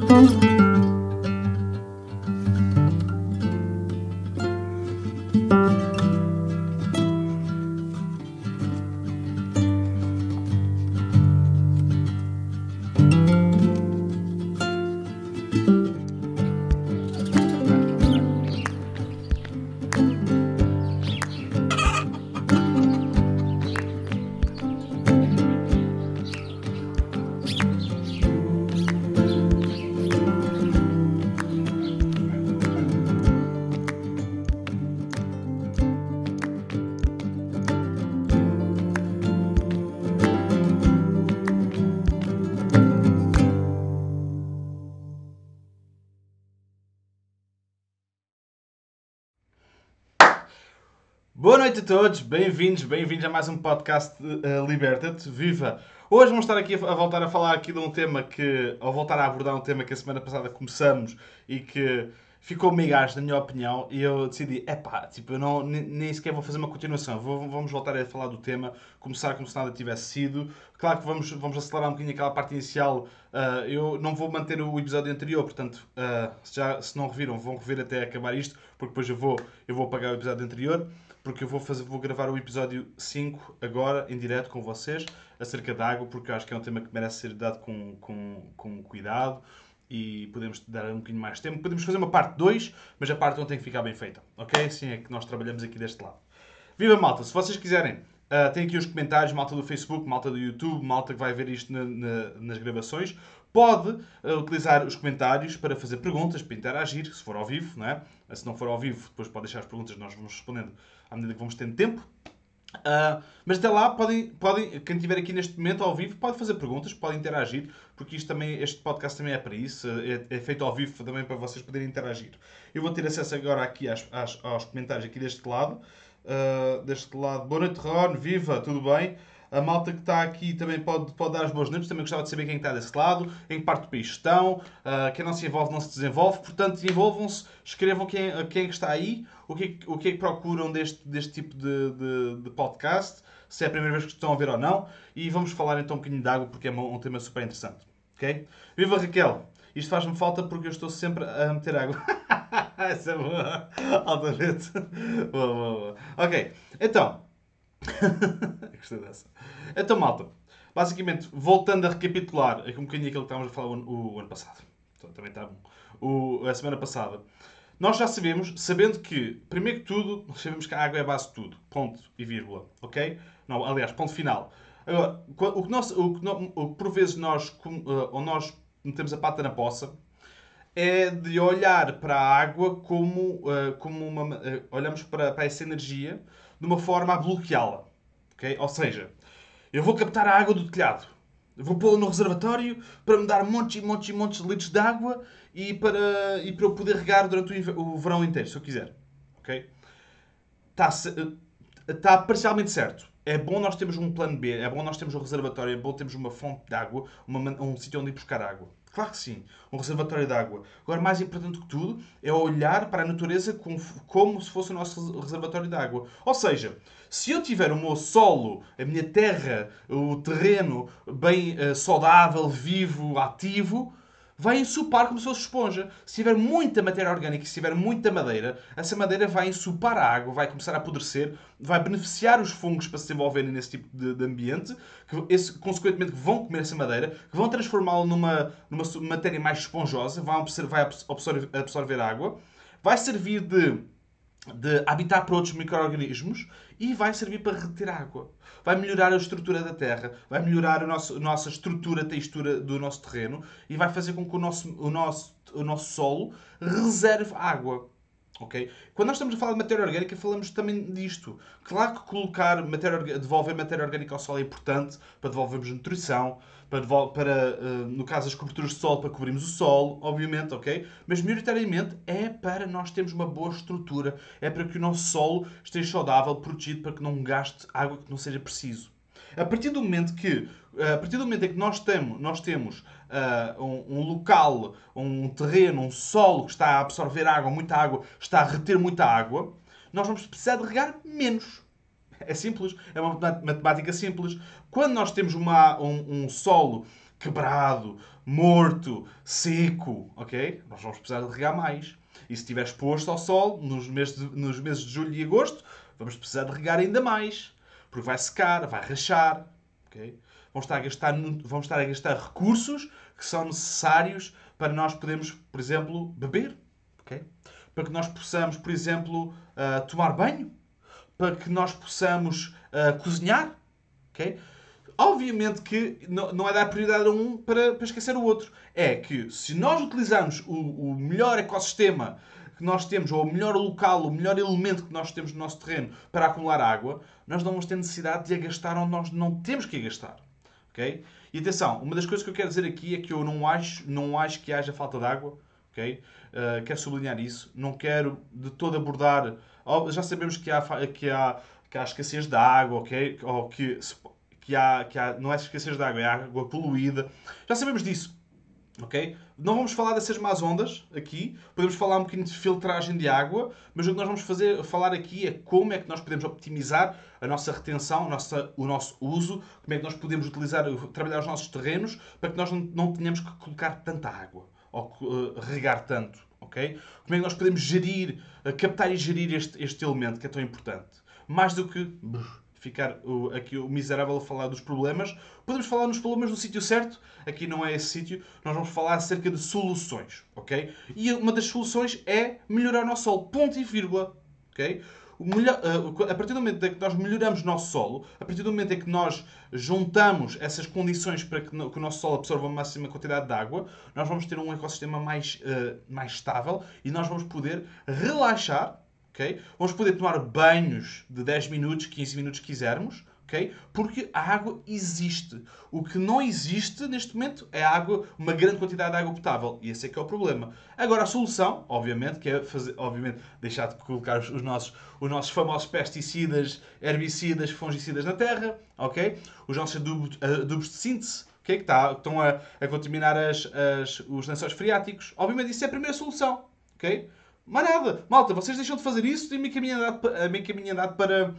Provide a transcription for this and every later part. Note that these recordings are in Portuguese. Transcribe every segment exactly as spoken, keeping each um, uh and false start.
Boa noite a todos, bem-vindos, bem-vindos a mais um podcast uh, Liberta-te, viva! Hoje vamos estar aqui a, a voltar a falar aqui de um tema que, ao voltar a abordar um tema que a semana passada começamos e que ficou meio gasto, na minha opinião, e eu decidi, epá, tipo, eu não, nem, nem sequer vou fazer uma continuação, vou, vamos voltar a falar do tema, começar como se nada tivesse sido. Claro que vamos, vamos acelerar um bocadinho aquela parte inicial, uh, eu não vou manter o episódio anterior, portanto, uh, se, já, se não reviram, vão rever até acabar isto, porque depois eu vou, eu vou apagar o episódio anterior. Porque eu vou, fazer, vou gravar o episódio cinco agora, em direto com vocês, acerca da água, porque eu acho que é um tema que merece ser dado com, com, com cuidado e podemos dar um bocadinho mais de tempo. Podemos fazer uma parte dois, mas a parte um tem que ficar bem feita, ok? Assim é que nós trabalhamos aqui deste lado. Viva malta! Se vocês quiserem, uh, tem aqui os comentários, malta do Facebook, malta do YouTube, malta que vai ver isto na, na, nas gravações. Pode uh, utilizar os comentários para fazer perguntas, para interagir, se for ao vivo, não é? Se não for ao vivo, depois pode deixar as perguntas, nós vamos respondendo à medida que vamos tendo tempo. Uh, mas até lá, podem, podem, quem estiver aqui neste momento ao vivo, pode fazer perguntas, pode interagir, porque isto também, este podcast também é para isso, é, é feito ao vivo também para vocês poderem interagir. Eu vou ter acesso agora aqui às, às, aos comentários aqui deste lado. Uh, deste lado, boa noite Ron, viva, tudo bem? A malta que está aqui também pode, pode dar as boas noites. Também gostava de saber quem está desse lado, em que parte do país estão. Uh, quem não se envolve não se desenvolve. Portanto, envolvam-se, escrevam quem, quem é que está aí, o que é que, o que, é que procuram deste, deste tipo de, de, de podcast, se é a primeira vez que estão a ver ou não. E vamos falar então um bocadinho de água, porque é um, um tema super interessante. Ok? Viva Raquel! Isto faz-me falta porque eu estou sempre a meter água. Essa é boa. Altamente. Boa, boa, boa. Ok, então. Gostei dessa. Então, malta, basicamente, voltando a recapitular aqui um bocadinho aquilo que estávamos a falar o, o ano passado. Então, também está bom. O, a semana passada. Nós já sabemos, sabendo que, primeiro que tudo, sabemos que a água é a base de tudo. Ponto e vírgula. Ok? Não, aliás, ponto final. Agora, o que, nós, o que, o que por vezes nós, ou nós metemos a pata na poça, é de olhar para a água como, uh, como uma... Uh, olhamos para, para essa energia de uma forma a bloqueá-la. Okay? Ou seja, eu vou captar a água do telhado. Eu vou pô-la no reservatório para me dar montes e montes e montes de litros de água e para, e para eu poder regar durante o, o verão inteiro, se eu quiser. Okay? Está, está parcialmente certo. É bom nós termos um plano B, é bom nós termos um reservatório, é bom termos uma fonte de água, uma, um sítio onde ir buscar água. Claro que sim, um reservatório de água. Agora, mais importante que tudo, é olhar para a natureza como, como se fosse o nosso reservatório de água. Ou seja, se eu tiver o meu solo, a minha terra, o terreno bem uh, saudável, vivo, ativo, vai ensopar como se fosse esponja. Se tiver muita matéria orgânica e se tiver muita madeira, essa madeira vai ensopar a água, vai começar a apodrecer, vai beneficiar os fungos para se desenvolverem nesse tipo de, de ambiente, que esse, consequentemente vão comer essa madeira, que vão transformá-la numa, numa matéria mais esponjosa, vai absorver, vai absorver, absorver água, vai servir de de habitat para outros micro-organismos e vai servir para reter água. Vai melhorar a estrutura da terra, vai melhorar a nossa, a nossa estrutura, a textura do nosso terreno e vai fazer com que o nosso, o nosso, o nosso solo reserve água. Okay? Quando nós estamos a falar de matéria orgânica, falamos também disto. Claro que colocar matéria, devolver matéria orgânica ao solo é importante para devolvermos nutrição, para, para no caso, as coberturas de solo, para cobrirmos o solo, obviamente, ok? Mas, maioritariamente, é para nós termos uma boa estrutura, é para que o nosso solo esteja saudável, protegido, para que não gaste água que não seja preciso. A partir do momento que, a partir do momento em que nós temos, nós temos uh, um, um local, um terreno, um solo que está a absorver água, muita água, está a reter muita água, nós vamos precisar de regar menos. É simples, é uma matemática simples. Quando nós temos uma, um, um solo quebrado, morto, seco, ok? Nós vamos precisar de regar mais. E se estiver exposto ao sol, nos meses de, nos meses de julho e agosto, vamos precisar de regar ainda mais. Porque vai secar, vai rachar, ok? Vamos estar a gastar, vamos estar a gastar recursos que são necessários para nós podermos, por exemplo, beber, ok? Para que nós possamos, por exemplo, uh, tomar banho, para que nós possamos uh, cozinhar, ok? Obviamente que não, não é dar prioridade a um para, para esquecer o outro. É que se nós utilizarmos o, o melhor ecossistema que nós temos, ou o melhor local, o melhor elemento que nós temos no nosso terreno para acumular água, nós não vamos ter necessidade de a gastar onde nós não temos que a gastar. Okay? E atenção, uma das coisas que eu quero dizer aqui é que eu não acho, não acho que haja falta de água. Okay? Uh, quero sublinhar isso. Não quero de todo abordar... Oh, já sabemos que há, que há, que há escassez de água, okay? Ou que... Que há, que há, não é escassez de água, é água poluída. Já sabemos disso. Ok? Não vamos falar dessas más ondas aqui. Podemos falar um bocadinho de filtragem de água, mas o que nós vamos fazer, falar aqui é como é que nós podemos optimizar a nossa retenção, a nossa, o nosso uso, como é que nós podemos utilizar, trabalhar os nossos terrenos para que nós não, não tenhamos que colocar tanta água ou uh, regar tanto. Ok? Como é que nós podemos gerir, uh, captar e gerir este, este elemento que é tão importante. Mais do que... ficar o, aqui o miserável a falar dos problemas. Podemos falar nos problemas no sítio certo. Aqui não é esse sítio. Nós vamos falar acerca de soluções, ok? E uma das soluções é melhorar o nosso solo. Ponto e vírgula, ok? O melhor, a partir do momento em que nós melhoramos o nosso solo, a partir do momento em que nós juntamos essas condições para que o nosso solo absorva a máxima quantidade de água, nós vamos ter um ecossistema mais, uh, mais estável e nós vamos poder relaxar. Okay? Vamos poder tomar banhos de dez minutos, quinze minutos, quisermos, okay? Porque a água existe. O que não existe neste momento é água, uma grande quantidade de água potável. E esse é que é o problema. Agora, a solução, obviamente, que é fazer, obviamente, deixar de colocar os nossos, os nossos famosos pesticidas, herbicidas, fungicidas na terra, okay? Os nossos adubos, adubos de síntese, okay? Que, tá, que estão a, a contaminar as, as, os lençóis freáticos. Obviamente, isso é a primeira solução. Okay? Mais nada. Malta, vocês deixam de fazer isso e me caminho andado, andado para,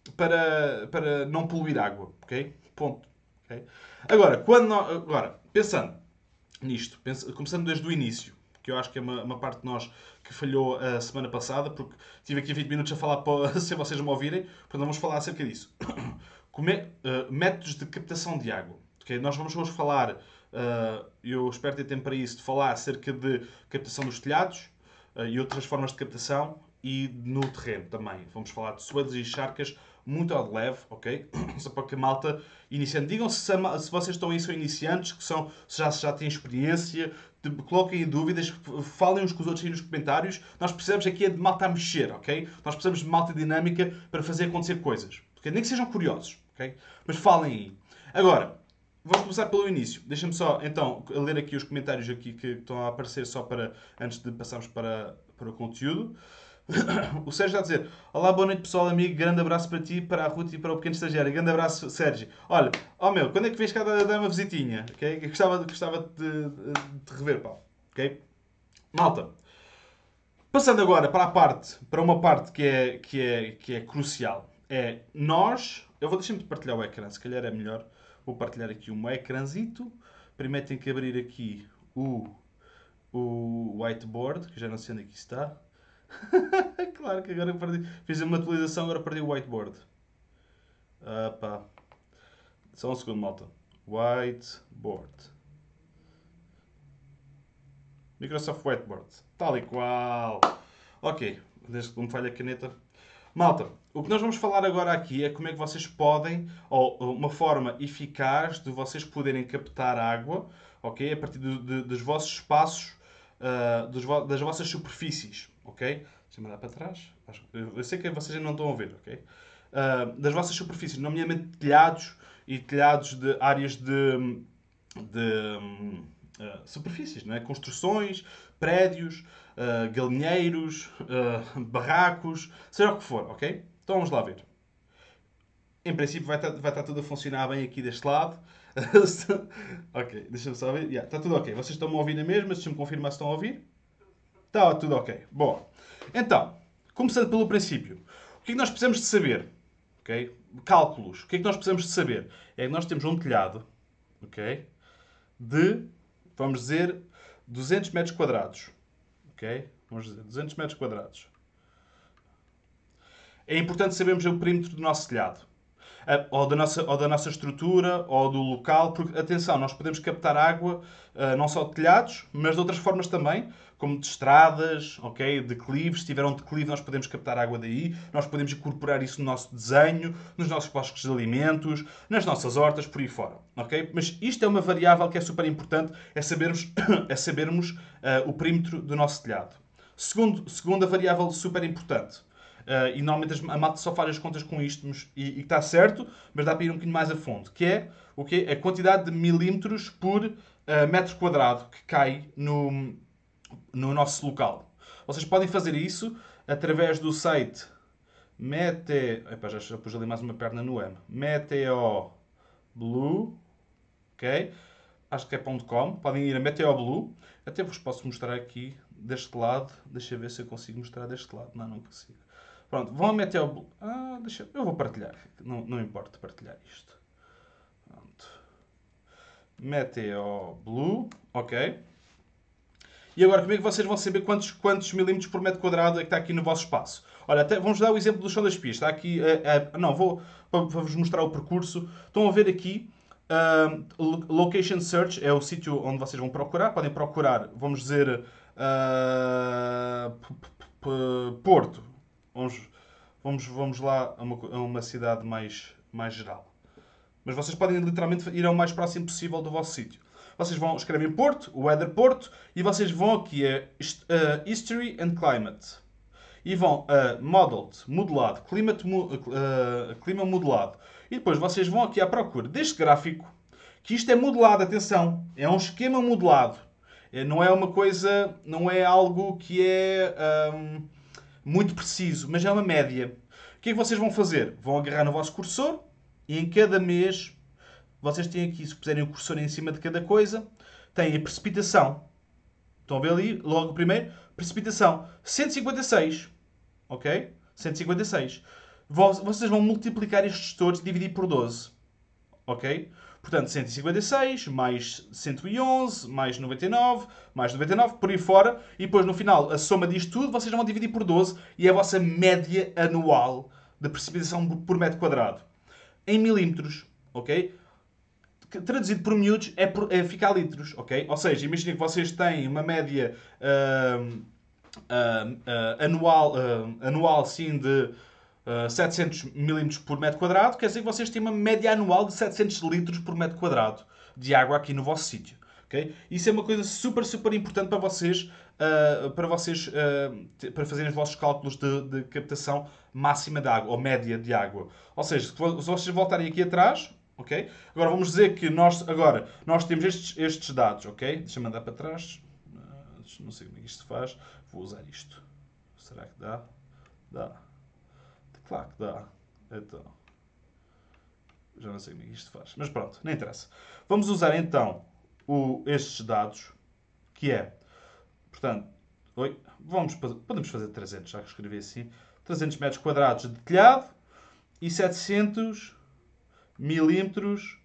para, para não poluir água. Ok? Ponto. Okay? Agora, quando nós, agora, pensando nisto, penso, começando desde o início, que eu acho que é uma, uma parte de nós que falhou a semana passada, porque tive aqui vinte minutos a falar para, se vocês me ouvirem, portanto vamos falar acerca disso. Como é, uh, métodos de captação de água. Okay? Nós vamos hoje falar, uh, eu espero ter tempo para isso, de falar acerca de captação dos telhados, e outras formas de captação e no terreno também. Vamos falar de soedos e charcas muito ao de leve, ok? Só para que a malta iniciante. Digam se, se vocês estão aí, são iniciantes, que são, se já, se já têm experiência, de, coloquem em dúvidas, falem uns com os outros aí nos comentários. Nós precisamos aqui é de malta a mexer, ok? Nós precisamos de malta dinâmica para fazer acontecer coisas. Okay? Nem que sejam curiosos, ok? Mas falem aí. Agora, vamos começar pelo início. Deixa-me só, então, ler aqui os comentários aqui que estão a aparecer só para, antes de passarmos para, para o conteúdo. O Sérgio está a dizer: olá, boa noite pessoal, amigo, grande abraço para ti, para a Ruth e para o pequeno estagiário. Grande abraço, Sérgio. Olha, ó oh meu, quando é que vens cá dar, dar uma visitinha? Okay? Eu gostava, gostava de, de, de rever, pá. Ok? Malta, passando agora para a parte, para uma parte que é, que é, que é crucial. É nós, eu vou deixar-me de partilhar o ecrã, se calhar é melhor. Vou partilhar aqui um ecrãzito. Primeiro tenho que abrir aqui o, o whiteboard, que já não sei onde aqui está. Claro que agora perdi. Fiz uma atualização, agora perdi o whiteboard. Ah, pá. Só um segundo, malta. Whiteboard. Microsoft Whiteboard. Tal e qual. Ok. Desde que não me falha a caneta. Malta, o que nós vamos falar agora aqui é como é que vocês podem, ou uma forma eficaz de vocês poderem captar água, ok? A partir de, de, dos vossos espaços, uh, dos, das vossas superfícies, ok? Deixa-me dar para trás. Eu sei que vocês ainda não estão a ver, ok? Uh, das vossas superfícies, nomeadamente telhados e telhados de áreas de, de uh, superfícies, não é? Construções, prédios, Uh, galinheiros, uh, barracos, seja o que for, ok? Então vamos lá ver. Em princípio vai estar, vai estar tudo a funcionar bem aqui deste lado. Ok, deixa-me só ver. Yeah, está tudo ok. Vocês estão-me a ouvir na mesma? Deixa-me confirmar se estão a ouvir. Está tudo ok. Bom, então, começando pelo princípio. O que é que nós precisamos de saber? Okay? Cálculos. O que é que nós precisamos de saber? É que nós temos um telhado, ok? de, vamos dizer, duzentos metros quadrados. Ok? Vamos dizer, duzentos metros quadrados. É importante sabermos o perímetro do nosso telhado. Ou da, nossa, ou da nossa estrutura, ou do local, porque, atenção, nós podemos captar água uh, não só de telhados, mas de outras formas também, como de estradas, ok, declives. Se tiver um declive, nós podemos captar água daí, nós podemos incorporar isso no nosso desenho, nos nossos bosques de alimentos, nas nossas hortas, por aí fora, ok? Mas isto é uma variável que é super importante, é sabermos, é sabermos uh, o perímetro do nosso telhado. Segundo, segunda variável super importante. Uh, e normalmente a malta só faz as contas com isto mas, e está certo, mas dá para ir um bocadinho mais a fundo. Que é o quê? A quantidade de milímetros por uh, metro quadrado que cai no, no nosso local. Vocês podem fazer isso através do site Mete... Epá, já, já pus ali mais uma perna no M. Meteoblue. Ok? Acho que é .com. Podem ir a Meteoblue. Até vos posso mostrar aqui deste lado. Deixa eu ver se eu consigo mostrar deste lado. Não, não consigo. Pronto, vão a Meteoblue. Ah, deixa eu. vou partilhar. Não, não importa partilhar isto. Pronto. Meteoblue. Ok. E agora, como é que vocês vão saber quantos, quantos milímetros por metro quadrado é que está aqui no vosso espaço? Olha, até, vamos dar o exemplo do chão das pias. Está aqui... Uh, uh, não, vou para-vos mostrar o percurso. Estão a ver aqui... Uh, location Search é o sítio onde vocês vão procurar. Podem procurar, vamos dizer... Uh, Porto. Vamos, vamos, vamos lá a uma, a uma cidade mais, mais geral. Mas vocês podem literalmente ir ao mais próximo possível do vosso sítio. Vocês vão escrever Porto, Weather Porto, e vocês vão aqui a uh, History and Climate. E vão a uh, Modeled, modelado, climate, uh, clima modelado. E depois vocês vão aqui à procura deste gráfico, que isto é modelado, atenção, é um esquema modelado. Não é uma coisa, não é algo que é um, muito preciso, mas é uma média. O que é que vocês vão fazer? Vão agarrar no vosso cursor e em cada mês, vocês têm aqui, se puserem o cursor em cima de cada coisa, têm a precipitação. Estão a ver ali, logo primeiro, precipitação cento e cinquenta e seis. Ok? cento e cinquenta e seis. Vocês vão multiplicar estes todos e dividir por doze. Ok? Portanto, cento e cinquenta e seis, mais cento e onze, mais noventa e nove, mais noventa e nove, por aí fora. E depois, no final, a soma disto tudo, vocês vão dividir por doze e é a vossa média anual de precipitação por metro quadrado. Em milímetros, ok? Traduzido por miúdos, é, por, é ficar litros, ok? Ou seja, imaginem que vocês têm uma média uh, uh, uh, anual, uh, anual, sim, de... Uh, setecentos milímetros por metro quadrado, quer dizer que vocês têm uma média anual de setecentos litros por metro quadrado de água aqui no vosso sítio. Okay? Isso é uma coisa super, super importante para vocês, uh, para, vocês uh, para fazerem os vossos cálculos de, de captação máxima de água, ou média de água. Ou seja, se vocês voltarem aqui atrás, okay? Agora vamos dizer que nós, agora, nós temos estes, estes dados, ok? Deixa-me andar para trás. Uh, não sei como é que isto se faz. Vou usar isto. Será que dá? Dá. Claro que dá. Então. Já não sei como é que isto faz. Mas pronto, não interessa. Vamos usar então o, estes dados, que é, portanto, oi, vamos, podemos fazer trezentos, já que escrevi assim, trezentos metros quadrados de telhado e setecentos milímetros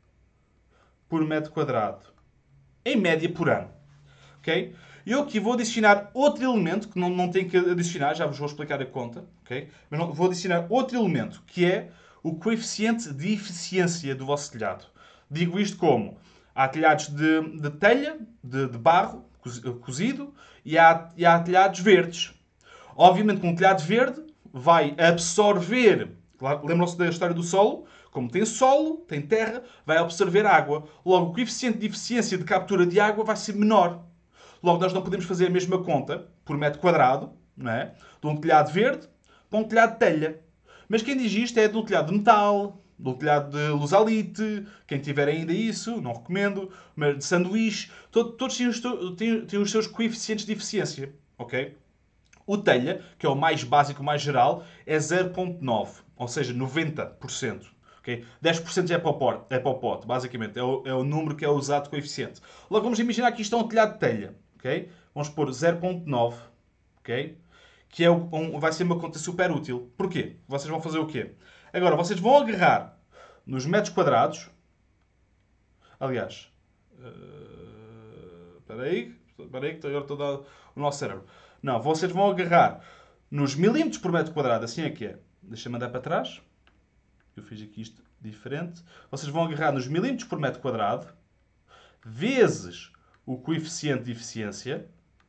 por metro quadrado. Em média por ano. Ok? Eu aqui vou adicionar outro elemento, que não, não tenho que adicionar, já vos vou explicar a conta, ok? Mas não, vou adicionar outro elemento, que é o coeficiente de eficiência do vosso telhado. Digo isto como? Há telhados de, de telha, de, de barro, cozido, e há, e há telhados verdes. Obviamente que um telhado verde vai absorver, claro, lembram-se da história do solo? Como tem solo, tem terra, vai absorver água. Logo, o coeficiente de eficiência de captura de água vai ser menor. Logo, nós não podemos fazer a mesma conta por metro quadrado, não é? De um telhado verde para um telhado de telha. Mas quem diz isto é de um telhado de metal, de um telhado de lusalite, quem tiver ainda isso, não recomendo, mas de sanduíche, todos, todos têm, os, têm, têm os seus coeficientes de eficiência, ok? O telha, que é o mais básico, o mais geral, é zero vírgula nove, ou seja, noventa por cento. Okay? dez por cento é para o pote, é para o pote basicamente. É o, é o número que é usado de coeficiente. Logo, vamos imaginar que isto é um telhado de telha. Okay? Vamos pôr zero vírgula nove. Okay? Que é um, vai ser uma conta super útil. Porquê? Vocês vão fazer o quê? Agora, vocês vão agarrar nos metros quadrados. Aliás, Uh, espera aí, espera aí que agora estou a dar o nosso cérebro. Não, vocês vão agarrar nos milímetros por metro quadrado, assim é que é. Deixa-me andar para trás. Eu fiz aqui isto diferente. Vocês vão agarrar nos milímetros por metro quadrado, vezes o coeficiente de eficiência,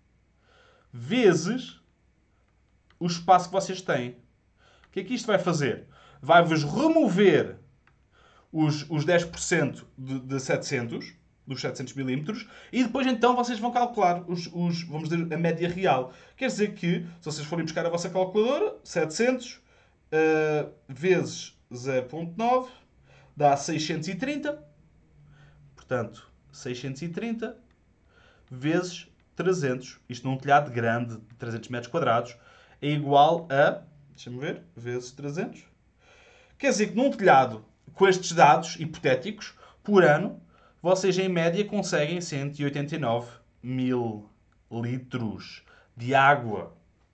vezes o espaço que vocês têm. O que é que isto vai fazer? Vai-vos remover os, os dez por cento de, de setecentos, dos setecentos milímetros, e depois então vocês vão calcular os, os, vamos dizer, a média real. Quer dizer que, se vocês forem buscar a vossa calculadora, setecentos uh, vezes zero vírgula nove dá seiscentos e trinta. Portanto, seiscentos e trinta vezes trezentos. Isto num telhado grande de trezentos metros quadrados é igual a, deixa-me ver, vezes trezentos. Quer dizer que num telhado com estes dados hipotéticos, por ano, vocês em média conseguem cento e oitenta e nove mil litros de água.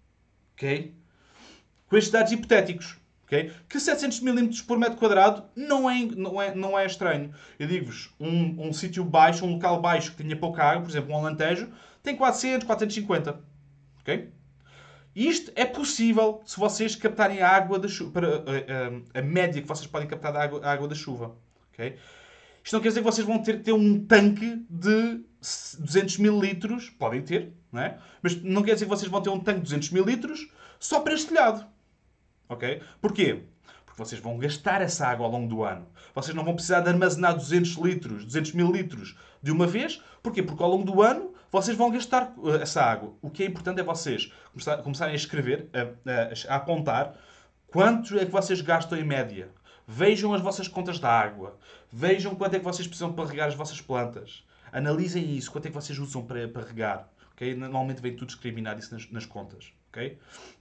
Ok? Com estes dados hipotéticos. Okay? Que setecentos milímetros por metro quadrado não é, não é, não é estranho. Eu digo-vos, um, um sítio baixo, um local baixo que tinha pouca água, por exemplo, um Alentejo, tem quatrocentos, quatrocentos e cinquenta. Ok? Isto é possível se vocês captarem a água da chuva, para, a, a, a média que vocês podem captar da água, a água da chuva. Okay? Isto não quer dizer que vocês vão ter que ter um tanque de duzentos mil litros. Podem ter, não é? Mas não quer dizer que vocês vão ter um tanque de duzentos mil litros só para este telhado. Ok? Porquê? Porque vocês vão gastar essa água ao longo do ano. Vocês não vão precisar de armazenar duzentos litros, duzentos mil litros de uma vez. Porquê? Porque ao longo do ano vocês vão gastar essa água. O que é importante é vocês começarem a escrever, a, a, a apontar quanto é que vocês gastam em média. Vejam as vossas contas da água. Vejam quanto é que vocês precisam para regar as vossas plantas. Analisem isso. Quanto é que vocês usam para, para regar. Okay? Normalmente vem tudo discriminado isso nas, nas contas. Okay?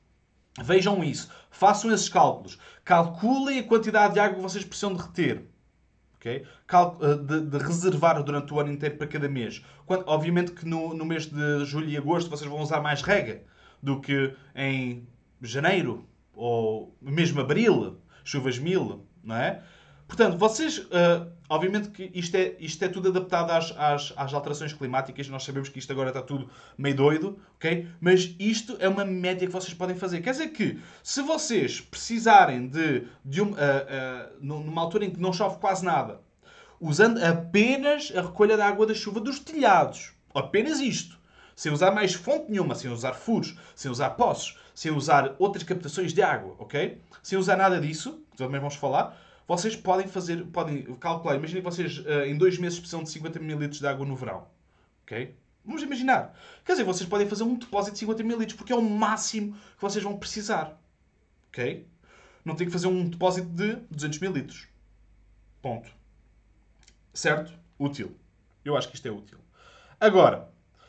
Vejam isso. Façam esses cálculos. Calculem a quantidade de água que vocês precisam de reter. Okay? Cal de, de reservar durante o ano inteiro para cada mês. Quando, obviamente que no, no mês de julho e agosto vocês vão usar mais rega do que em janeiro ou mesmo abril. Chuvas mil, não é? Portanto, vocês... Uh, obviamente que isto é, isto é tudo adaptado às, às, às alterações climáticas. Nós sabemos que isto agora está tudo meio doido, ok? Mas isto é uma média que vocês podem fazer. Quer dizer que, se vocês precisarem de, de um, uh, uh, numa altura em que não chove quase nada, usando apenas a recolha da água da chuva dos telhados, apenas isto, sem usar mais fonte nenhuma, sem usar furos, sem usar poços, sem usar outras captações de água, ok? Sem usar nada disso, que também vamos falar, vocês podem fazer, podem calcular. Imaginem que vocês uh, em dois meses precisam de cinquenta mil litros de água no verão, ok? Vamos imaginar. Quer dizer, vocês podem fazer um depósito de cinquenta mil litros, porque é o máximo que vocês vão precisar, ok? Não tem que fazer um depósito de duzentos mil litros. Ponto. Certo? Útil. Eu acho que isto é útil. Agora,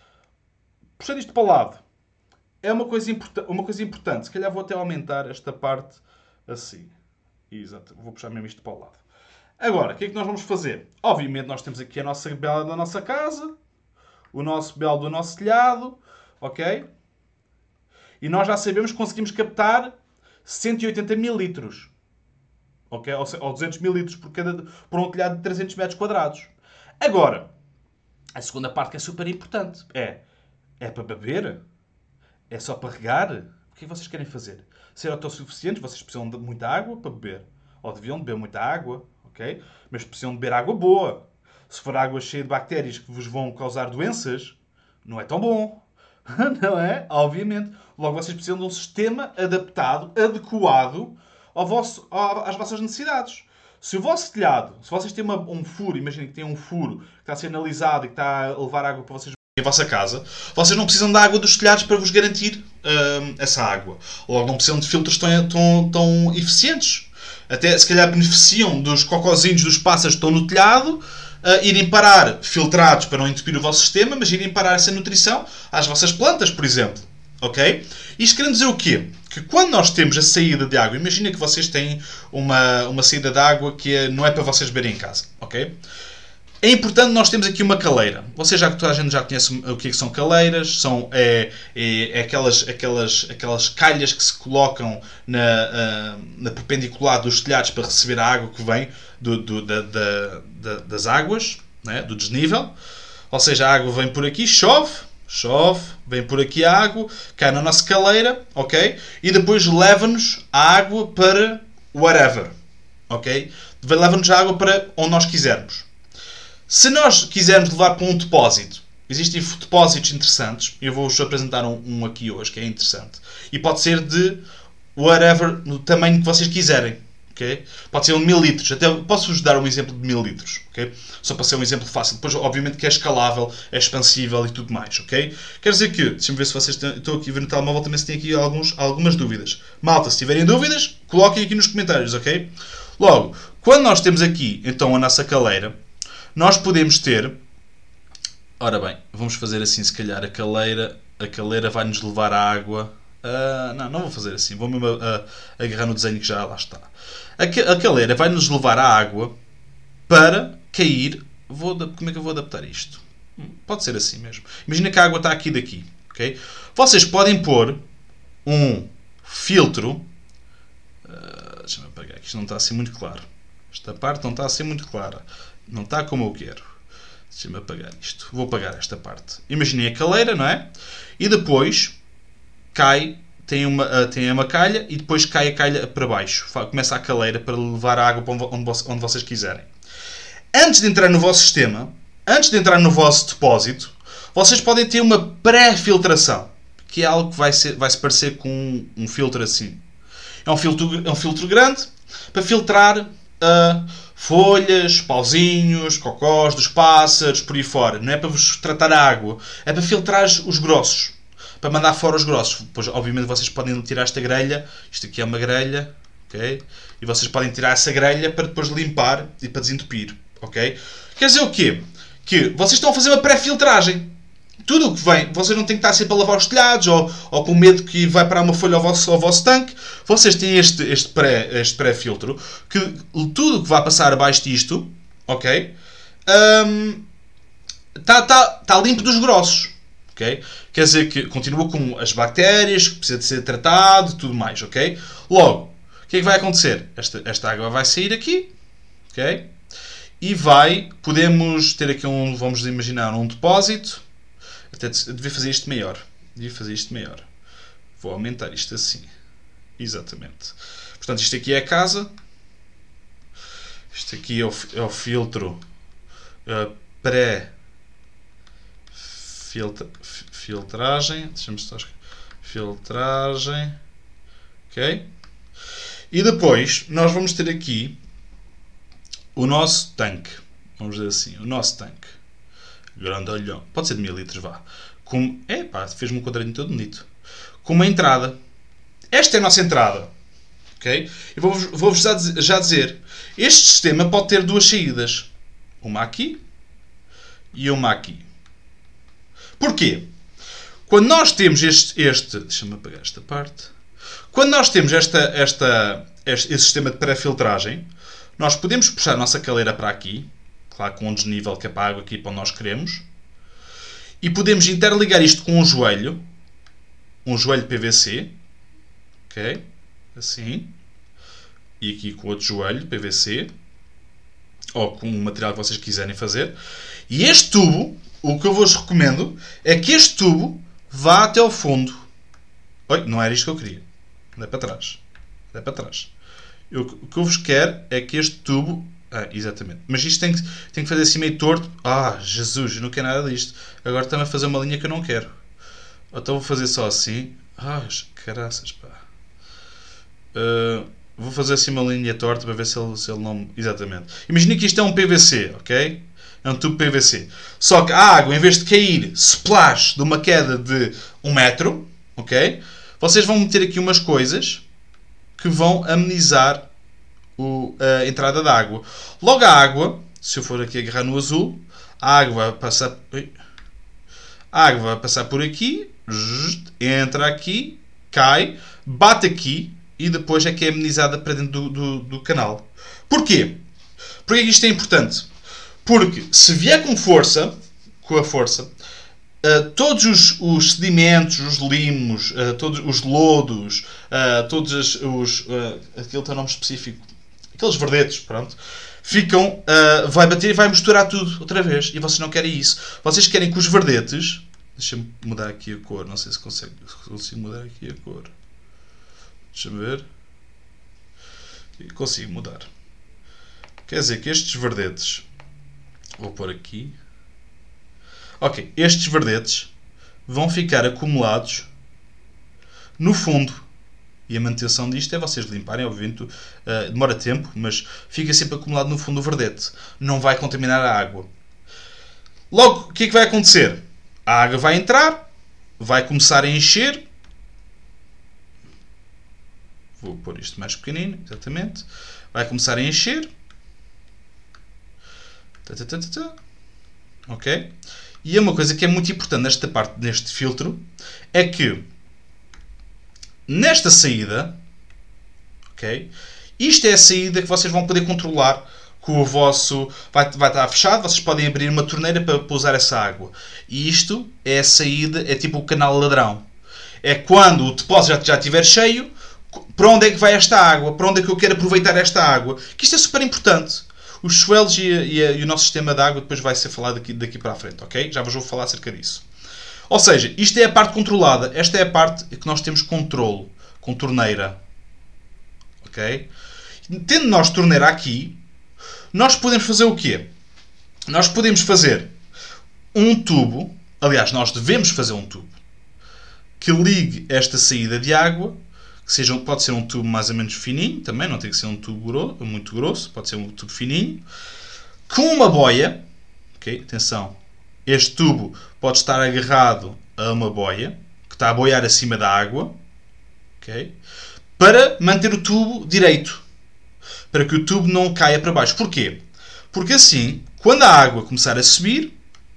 puxando isto para o lado, é uma coisa, uma coisa importante. Se calhar vou até aumentar esta parte assim. Exato. Vou puxar mesmo isto para o lado. Agora, o que é que nós vamos fazer? Obviamente nós temos aqui a nossa bela da nossa casa, o nosso belo do nosso telhado, ok? E nós já sabemos que conseguimos captar cento e oitenta mil litros. Ok? Ou duzentos mil litros por, cada, por um telhado de trezentos metros quadrados. Agora, a segunda parte que é super importante é: é para beber? É só para regar? O que é que vocês querem fazer? Ser autossuficientes, vocês precisam de muita água para beber. Ou deviam beber muita água, ok? Mas precisam de beber água boa. Se for água cheia de bactérias que vos vão causar doenças, não é tão bom. Não é? Obviamente. Logo, vocês precisam de um sistema adaptado, adequado ao vosso, às vossas necessidades. Se o vosso telhado, se vocês têm uma, um furo, imaginem que tem um furo que está a ser analisado e que está a levar água para vocês em vossa casa, vocês não precisam da água dos telhados para vos garantir hum, essa água. Logo, não precisam de filtros tão, tão, tão eficientes. Até, se calhar, beneficiam dos cocozinhos dos pássaros que estão no telhado, uh, irem parar filtrados para não entupir o vosso sistema, mas irem parar essa nutrição às vossas plantas, por exemplo. Ok? Isto querendo dizer o quê? Que quando nós temos a saída de água, imagina que vocês têm uma, uma saída de água que é, não é para vocês beberem em casa. Ok? É importante nós temos aqui uma caleira. Vocês já, toda a gente já conhece o que, é que são caleiras. São é, é, é aquelas, aquelas, aquelas calhas que se colocam na, uh, na perpendicular dos telhados para receber a água que vem do, do, da, da, da, das águas. né, do desnível. Ou seja, a água vem por aqui, chove, chove, vem por aqui a água, cai na nossa caleira, ok? E depois leva-nos a água para whatever, ok? Leva-nos a água para onde nós quisermos. Se nós quisermos levar para um depósito, existem depósitos interessantes, eu vou-vos apresentar um, um aqui hoje, que é interessante. E pode ser de whatever, no tamanho que vocês quiserem. Okay? Pode ser um mil litros. Até posso-vos dar um exemplo de mil litros. Okay? Só para ser um exemplo fácil. Depois, obviamente, que é escalável, é expansível e tudo mais. Okay? Quer dizer que, deixa-me ver se vocês têm, estou aqui a ver no telemóvel, também se têm aqui alguns, algumas dúvidas. Malta, se tiverem dúvidas, coloquem aqui nos comentários. Ok? Logo, quando nós temos aqui, então, a nossa caleira, nós podemos ter... Ora bem, vamos fazer assim, se calhar, a caleira, a caleira vai-nos levar à água... Uh, não, não vou fazer assim. Vou mesmo uh, agarrar no desenho que já lá está. A, a caleira vai nos levar à água para cair. Vou, como é que eu vou adaptar isto? Pode ser assim mesmo. Imagina que a água está aqui daqui. Okay? Vocês podem pôr um filtro. Uh, Deixa-me apagar, que isto não está assim muito claro. Esta parte não está assim muito clara. Não está como eu quero. Deixa-me apagar isto. Vou apagar esta parte. Imaginem a caleira, não é? E depois... cai, tem uma, uh, tem uma calha e depois cai a calha para baixo. Começa a caleira para levar a água para onde, onde vocês quiserem. Antes de entrar no vosso sistema, antes de entrar no vosso depósito, vocês podem ter uma pré-filtração, que é algo que vai, ser, vai se parecer com um, um filtro assim. É um filtro, é um filtro grande para filtrar uh, folhas, pauzinhos, cocós dos pássaros, por aí fora. Não é para vos tratar a água, é para filtrar os grossos. Para mandar fora os grossos. Pois, obviamente, vocês podem tirar esta grelha. Isto aqui é uma grelha. Okay? E vocês podem tirar essa grelha para depois limpar e para desentupir. Okay? Quer dizer o quê? Que vocês estão a fazer uma pré-filtragem. Tudo o que vem, vocês não têm que estar sempre a lavar os telhados ou, ou com medo que vai parar uma folha ao vosso, ao vosso tanque. Vocês têm este, este, pré, este pré-filtro que tudo o que vai passar abaixo disto, ok? Um, está tá, tá limpo dos grossos. Okay? Quer dizer que continua com as bactérias, que precisa de ser tratado e tudo mais. Okay? Logo, o que é que vai acontecer? Esta, esta água vai sair aqui. Okay? E vai, podemos ter aqui um, vamos imaginar, um depósito. Até devia fazer isto maior. Devia fazer isto maior. Vou aumentar isto assim. Exatamente. Portanto, isto aqui é a casa. Isto aqui é o, é o filtro uh, pré Filtra, filtragem, deixa-me só escrever. Filtragem, ok? E depois nós vamos ter aqui o nosso tanque, vamos dizer assim, o nosso tanque, grandalhão, pode ser de mil litros, vá. Com, é pá, fez-me um quadradinho todo bonito. Com uma entrada. Esta é a nossa entrada, ok? E vou-vos vou já dizer, este sistema pode ter duas saídas, uma aqui e uma aqui. Porquê? Quando nós temos este... este deixa-me apagar esta parte. Quando nós temos esta, esta, este, este sistema de pré-filtragem, nós podemos puxar a nossa caleira para aqui, claro, com um desnível que é para a água aqui para onde nós queremos, e podemos interligar isto com um joelho, um joelho P V C, ok? Assim. E aqui com outro joelho P V C, ou com o material que vocês quiserem fazer. E este tubo... O que eu vos recomendo é que este tubo vá até ao fundo. Oi, não era isto que eu queria. Anda para trás. Anda para trás. Eu, o que eu vos quero é que este tubo... Ah, exatamente. Mas isto tem que, tem que fazer assim meio torto. Ah, Jesus, eu não quero nada disto. Agora está-me a fazer uma linha que eu não quero. Então vou fazer só assim. Ah, caraças, pá. Uh, vou fazer assim uma linha torta para ver se ele, se ele não... Exatamente. Imagina que isto é um P V C, ok? É um tubo P V C. Só que a água, em vez de cair splash de uma queda de um metro, ok? Vocês vão meter aqui umas coisas que vão amenizar o, a entrada da água. Logo a água, se eu for aqui agarrar no azul, a água vai passar... A água vai passar por aqui, entra aqui, cai, bate aqui e depois é que é amenizada para dentro do, do, do canal. Porquê? Porquê que isto é importante? Porque se vier com força, com a força, uh, todos os, os sedimentos, os limos, uh, todos os lodos, uh, todos os... os uh, aquele tem um nome específico. Aqueles verdetos, pronto. ficam, uh, vai bater e vai misturar tudo outra vez. E vocês não querem isso. Vocês querem que os verdetes... Deixa-me mudar aqui a cor. Não sei se consigo, se consigo mudar aqui a cor. Deixa-me ver. Consigo mudar. Quer dizer que estes verdetes... Vou pôr aqui. Ok. Estes verdetes vão ficar acumulados no fundo. E a manutenção disto é vocês limparem, obviamente, uh, demora tempo, mas fica sempre acumulado no fundo do verdete. Não vai contaminar a água. Logo, o que é que vai acontecer? A água vai entrar, vai começar a encher. Vou pôr isto mais pequenino, exatamente. Vai começar a encher. Tá, tá, tá, tá, tá. Ok? E é uma coisa que é muito importante nesta parte, neste filtro, é que nesta saída, ok? Isto é a saída que vocês vão poder controlar com o vosso... Vai, vai estar fechado, vocês podem abrir uma torneira para, para usar essa água. E isto é a saída, é tipo o canal ladrão. É quando o depósito já, já estiver cheio, para onde é que vai esta água? Para onde é que eu quero aproveitar esta água? Que isto é super importante. Os swells e, e, e o nosso sistema de água depois vai ser falado daqui, daqui para a frente, ok? Já vos vou falar acerca disso. Ou seja, isto é a parte controlada. Esta é a parte que nós temos controle, com torneira. Ok? Tendo nós torneira aqui, nós podemos fazer o quê? Nós podemos fazer um tubo, aliás, nós devemos fazer um tubo, que ligue esta saída de água, que seja, pode ser um tubo mais ou menos fininho, também não tem que ser um tubo grosso, muito grosso, pode ser um tubo fininho, com uma boia, ok? Atenção, este tubo pode estar agarrado a uma boia, que está a boiar acima da água, ok? Para manter o tubo direito, para que o tubo não caia para baixo. Porquê? Porque assim, quando a água começar a subir,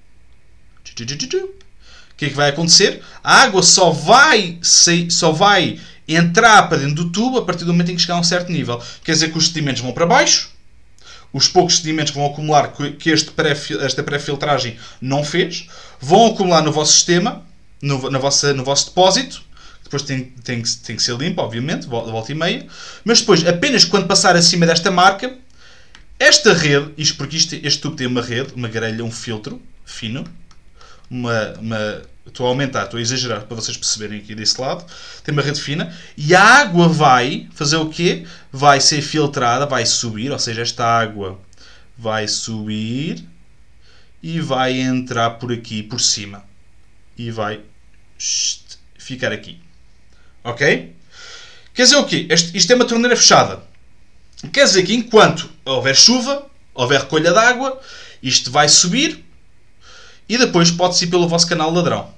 o que é que vai acontecer? A água só vai, só vai entrar para dentro do tubo a partir do momento em que chegar a um certo nível. Quer dizer que os sedimentos vão para baixo, os poucos sedimentos que vão acumular, que este pré, esta pré-filtragem não fez, vão acumular no vosso sistema, no, na vossa, no vosso depósito. Depois tem, tem, tem que ser limpo, obviamente, volta e meia. Mas depois, apenas quando passar acima desta marca, esta rede, isto porque isto, este tubo tem uma rede, uma grelha, um filtro fino, uma, uma, estou a aumentar, estou a exagerar para vocês perceberem aqui desse lado, tem uma rede fina, e a água vai fazer o quê? Vai ser filtrada, vai subir, ou seja, esta água vai subir e vai entrar por aqui, por cima, e vai ficar aqui. Ok? Quer dizer o quê? Este, isto é uma torneira fechada. Quer dizer que enquanto houver chuva, houver recolha de água, isto vai subir e depois pode-se ir pelo vosso canal ladrão.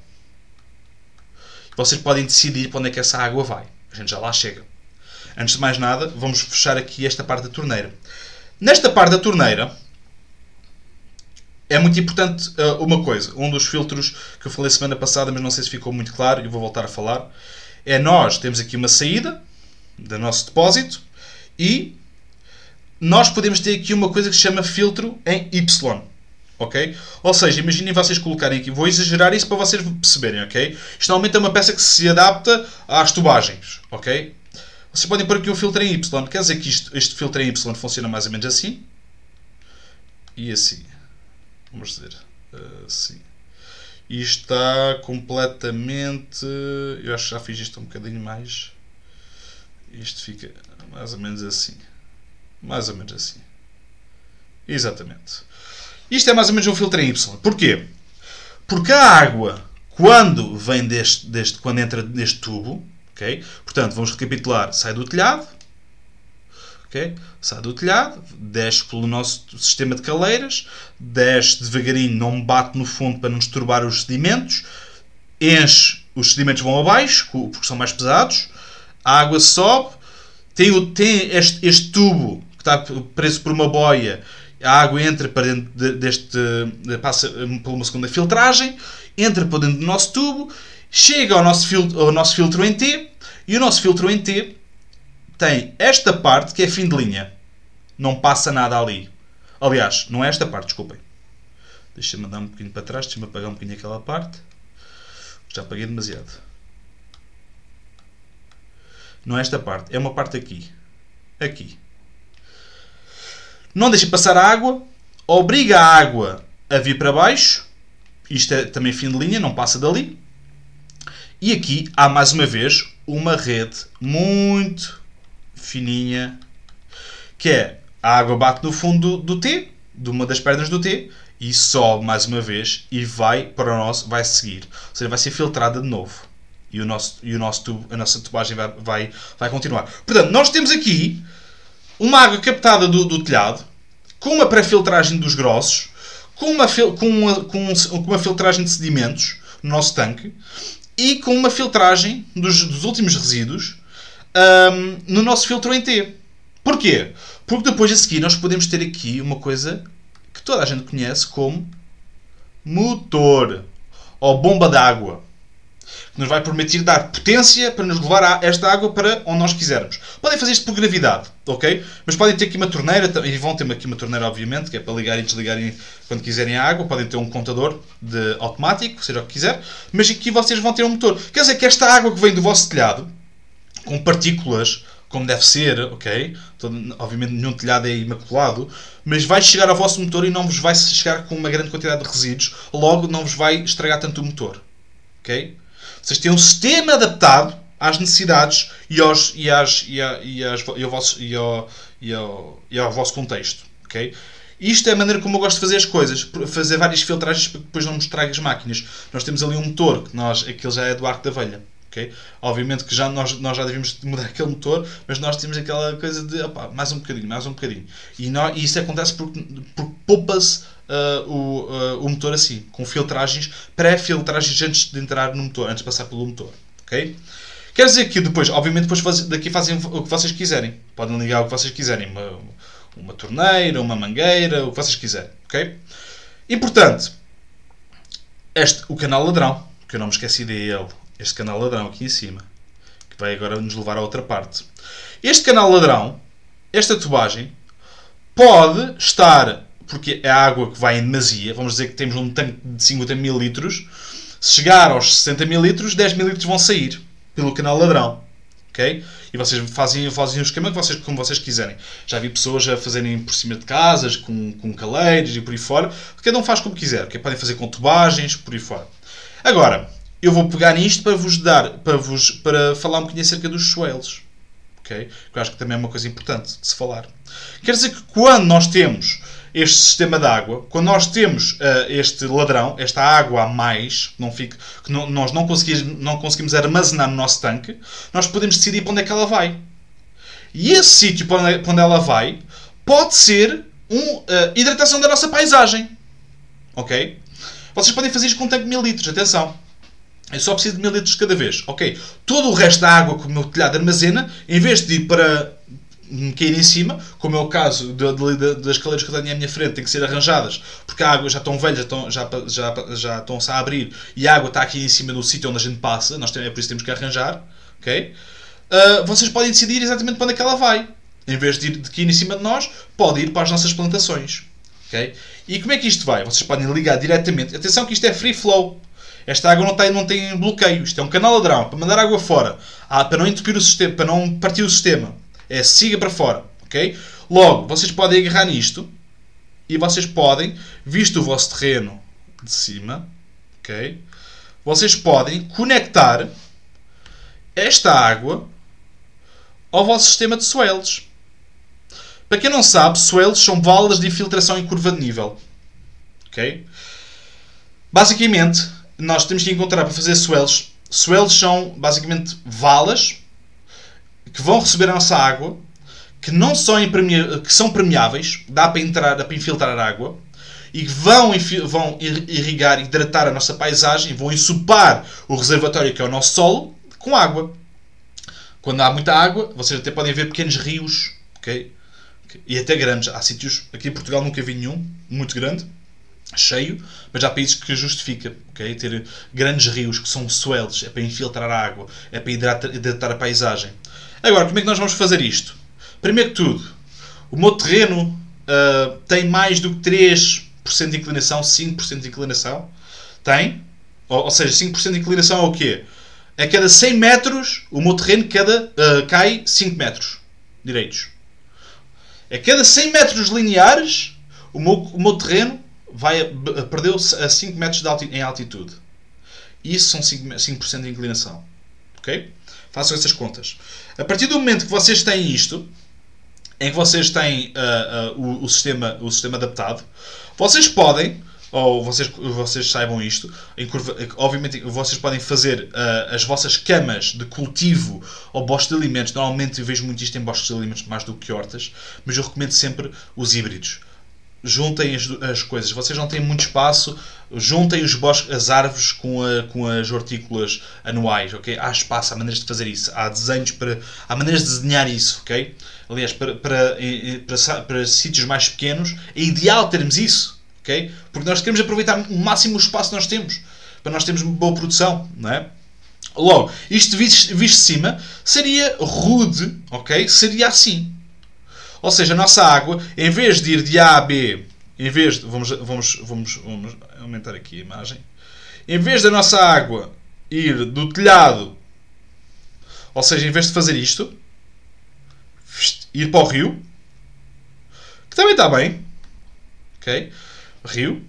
Vocês podem decidir para onde é que essa água vai. A gente já lá chega. Antes de mais nada, vamos fechar aqui esta parte da torneira. Nesta parte da torneira, é muito importante uh, uma coisa. Um dos filtros que eu falei semana passada, mas não sei se ficou muito claro, e vou voltar a falar, é nós temos aqui uma saída do nosso depósito e nós podemos ter aqui uma coisa que se chama filtro em Y. Ok? Ou seja, imaginem vocês colocarem aqui, vou exagerar isso para vocês perceberem, ok? Isto normalmente é uma peça que se adapta às tubagens, ok? Vocês podem pôr aqui um filtro em Y, quer dizer que isto, este filtro em Y funciona mais ou menos assim e assim. Vamos dizer assim. Isto está completamente... Eu acho que já fiz isto um bocadinho mais. Isto fica mais ou menos assim. Mais ou menos assim. Exatamente. Isto é mais ou menos um filtro em Y. Porquê? Porque a água, quando vem deste, deste, quando entra neste tubo, okay? Portanto, vamos recapitular, sai do telhado, okay? Sai do telhado, desce pelo nosso sistema de caleiras, desce devagarinho, não bate no fundo para não disturbar os sedimentos, enche, os sedimentos vão abaixo, porque são mais pesados, a água sobe, tem, o, tem este, este tubo que está preso por uma boia, a água entra para dentro deste, passa por uma segunda filtragem, entra para dentro do nosso tubo, chega ao nosso, filtro, ao nosso filtro em T, e o nosso filtro em T tem esta parte que é fim de linha. Não passa nada ali. Aliás, não é esta parte, desculpem. Deixa-me andar um bocadinho para trás, deixa-me apagar um bocadinho aquela parte. Já apaguei demasiado. Não é esta parte, é uma parte aqui. Aqui. não deixa passar a água, obriga a água a vir para baixo, isto é também fim de linha, não passa dali, e aqui há mais uma vez uma rede muito fininha, que é a água bate no fundo do, do T, de uma das pernas do T, e sobe mais uma vez e vai para o nosso, vai seguir, ou seja, vai ser filtrada de novo. E, o nosso, e o nosso tubo, a nossa tubagem vai, vai, vai continuar. Portanto, nós temos aqui uma água captada do, do telhado, com uma pré-filtragem dos grossos, com uma, com, uma, com uma filtragem de sedimentos no nosso tanque e com uma filtragem dos, dos últimos resíduos um, no nosso filtro em T. Porquê? Porque depois a seguir nós podemos ter aqui uma coisa que toda a gente conhece como motor ou bomba de água, que nos vai permitir dar potência para nos levar a esta água para onde nós quisermos. Podem fazer isto por gravidade, ok? Mas podem ter aqui uma torneira, e vão ter aqui uma torneira, obviamente, que é para ligar e desligarem quando quiserem a água. Podem ter um contador de automático, seja o que quiser, mas aqui vocês vão ter um motor. Quer dizer que esta água que vem do vosso telhado, com partículas, como deve ser, ok? Todo, obviamente nenhum telhado é imaculado, mas vai chegar ao vosso motor e não vos vai chegar com uma grande quantidade de resíduos, logo não vos vai estragar tanto o motor, ok? Vocês têm um sistema adaptado às necessidades e, aos, e, às, e, a, e, às, e, ao, vosso, e, ao, e, ao, e ao vosso contexto. Okay? Isto é a maneira como eu gosto de fazer as coisas. Fazer várias filtragens para que depois não nos traga as máquinas. Nós temos ali um motor, que nós, aquele já é do arco da velha. Okay? Obviamente que já, nós, nós já devíamos mudar aquele motor, mas nós temos aquela coisa de opa, mais um bocadinho, mais um bocadinho. E, nós, e isso acontece porque, porque poupa-se Uh, o, uh, o motor assim, com filtragens, pré-filtragens antes de entrar no motor, antes de passar pelo motor. Okay? Quer dizer que depois, obviamente, depois daqui fazem o que vocês quiserem. Podem ligar o que vocês quiserem. Uma, uma torneira, uma mangueira, o que vocês quiserem. Okay? Importante, este, o canal ladrão, que eu não me esqueci dele, este canal ladrão aqui em cima, que vai agora nos levar a outra parte. Este canal ladrão, esta tubagem, pode estar, porque é a água que vai em demasia, vamos dizer que temos um tanque de cinquenta mil litros, se chegar aos sessenta mil litros, dez mil litros vão sair pelo canal ladrão. Okay? E vocês fazem, fazem o esquema que vocês, como vocês quiserem. Já vi pessoas a fazerem por cima de casas, com, com caleiros e por aí fora. Cada um faz como quiser. Okay? Podem fazer com tubagens, por aí fora. Agora, eu vou pegar nisto para vos dar, para, vos, para falar um bocadinho acerca dos swales. Okay? Que eu acho que também é uma coisa importante de se falar. Quer dizer que quando nós temos este sistema de água, quando nós temos uh, este ladrão, esta água a mais, que, não fique, que não, nós não conseguimos, não conseguimos armazenar no nosso tanque, nós podemos decidir para onde é que ela vai. E esse sítio para onde, para onde ela vai pode ser uma uh, hidratação da nossa paisagem. Ok? Vocês podem fazer isto com um tanque de mil litros, atenção. Eu só preciso de mil litros cada vez. Ok? Todo o resto da água que o meu telhado armazena, em vez de ir para cair em cima, como é o caso de, de, de, das caleiras que eu tenho à minha frente, têm que ser arranjadas, porque a água já estão velhas, já, já, já, já estão-se a abrir, e a água está aqui em cima do sítio onde a gente passa, nós temos, é por isso que temos que arranjar, ok? Uh, vocês podem decidir exatamente para onde é que ela vai. Em vez de ir de aqui em cima de nós, pode ir para as nossas plantações. Okay? E como é que isto vai? Vocês podem ligar diretamente. Atenção que isto é free flow. Esta água não tem, não tem bloqueio. Isto é um canal ladrão para mandar água fora, ah, para não entupir o sistema, para não partir o sistema. É siga para fora, ok? Logo, vocês podem agarrar nisto e vocês podem, visto o vosso terreno de cima, ok? Vocês podem conectar esta água ao vosso sistema de swales. Para quem não sabe, swales são válvulas de infiltração em curva de nível, ok? Basicamente, nós temos que encontrar para fazer swales. Swales são basicamente valas que vão receber a nossa água, que não são, que são permeáveis, dá para entrar, dá para infiltrar água, e que vão, vão irrigar e hidratar a nossa paisagem, vão ensopar o reservatório, que é o nosso solo, com água. Quando há muita água, vocês até podem ver pequenos rios, ok? E até grandes. Há sítios, aqui em Portugal nunca vi nenhum, muito grande, cheio, mas há países que justifica, ok? Ter grandes rios, que são swales, é para infiltrar a água, é para hidratar, hidratar a paisagem. Agora, como é que nós vamos fazer isto? Primeiro que tudo, o meu terreno uh, tem mais do que três por cento de inclinação, cinco por cento de inclinação. Tem? Ou, ou seja, cinco por cento de inclinação é o quê? A cada cem metros, o meu terreno cada, uh, cai cinco metros direitos. A cada cem metros lineares, o meu, o meu terreno vai, perdeu-se a cinco metros de alti, em altitude. Isso são cinco por cento de inclinação. Ok? Façam essas contas. A partir do momento que vocês têm isto, em que vocês têm uh, uh, o, o, sistema, o sistema adaptado, vocês podem, ou vocês, vocês saibam isto, em curva, obviamente vocês podem fazer uh, as vossas camas de cultivo ou bosques de alimentos. Normalmente eu vejo muito isto em bosques de alimentos mais do que hortas, mas eu recomendo sempre os híbridos. Juntem as, as coisas. Vocês não têm muito espaço, juntem os bosques, as árvores com, a, com as hortícolas anuais, ok? Há espaço, há maneiras de fazer isso, há desenhos para, há maneiras de desenhar isso, ok? Aliás, para, para, para, para sítios mais pequenos é ideal termos isso, ok? Porque nós queremos aproveitar o máximo o espaço que nós temos, para nós termos uma boa produção, não é? Logo, isto visto, visto de cima seria rude, ok? Seria assim. Ou seja, a nossa água, em vez de ir de A a B, em vez de, vamos, vamos, vamos, vamos aumentar aqui a imagem, em vez da nossa água ir do telhado, ou seja, em vez de fazer isto, ir para o rio, que também está bem, ok? Rio,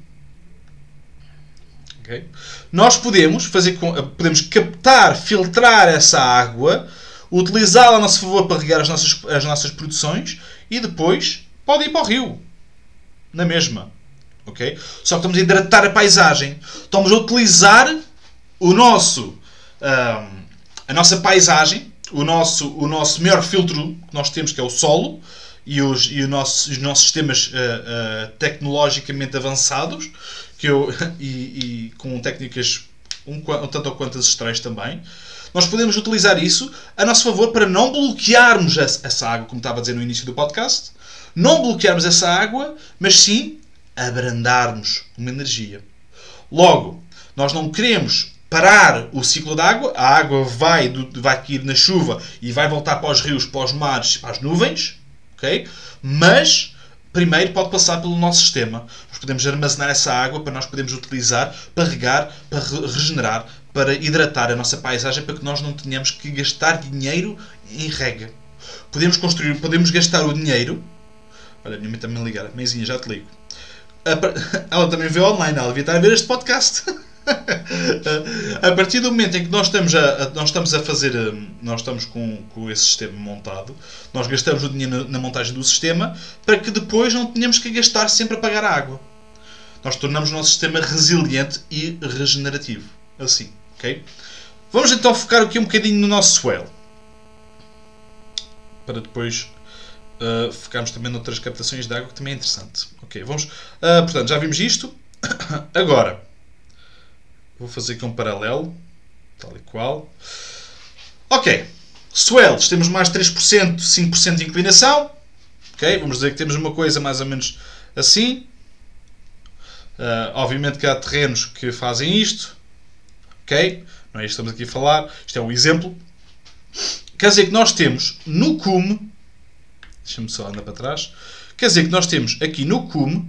ok? Nós podemos fazer, podemos captar, filtrar essa água, utilizá-la a nosso favor para regar as nossas, as nossas produções e depois pode ir para o rio. Na mesma. Okay? Só que estamos a hidratar a paisagem. Estamos a utilizar o nosso, um, a nossa paisagem, o nosso, o nosso maior filtro que nós temos, que é o solo, e os, e o nosso, os nossos sistemas uh, uh, tecnologicamente avançados, que eu, e, e com técnicas um, um tanto ou quanto ancestrais também. Nós podemos utilizar isso a nosso favor para não bloquearmos essa água, como estava a dizer no início do podcast. Não bloquearmos essa água, mas sim abrandarmos uma energia. Logo, nós não queremos parar o ciclo da água. A água vai, vai cair na chuva e vai voltar para os rios, para os mares, para as nuvens. Okay? Mas primeiro pode passar pelo nosso sistema. Nós podemos armazenar essa água para nós podermos utilizar para regar, para regenerar, para hidratar a nossa paisagem, para que nós não tenhamos que gastar dinheiro em rega. Podemos construir, podemos gastar o dinheiro. Olha, a minha mãe está-me a ligar. Mãezinha, já te ligo. Ela também vê online, ela devia estar a ver este podcast. A partir do momento em que nós estamos a, nós estamos a fazer, nós estamos com, com esse sistema montado, nós gastamos o dinheiro na montagem do sistema para que depois não tenhamos que gastar sempre a pagar a água. Nós tornamos o nosso sistema resiliente e regenerativo. Assim, ok? Vamos então focar aqui um bocadinho no nosso swell. Para depois uh, focarmos também noutras captações de água, que também é interessante. Ok, vamos. Uh, portanto, já vimos isto. Agora, vou fazer aqui um paralelo. Tal e qual. Ok. Swells, temos mais três por cento, cinco por cento de inclinação. Ok, vamos dizer que temos uma coisa mais ou menos assim. Uh, obviamente que há terrenos que fazem isto. Ok? Não é isto que estamos aqui a falar. Isto é um exemplo. Quer dizer que nós temos no cume. Deixa-me só andar para trás. Quer dizer que nós temos aqui no cume.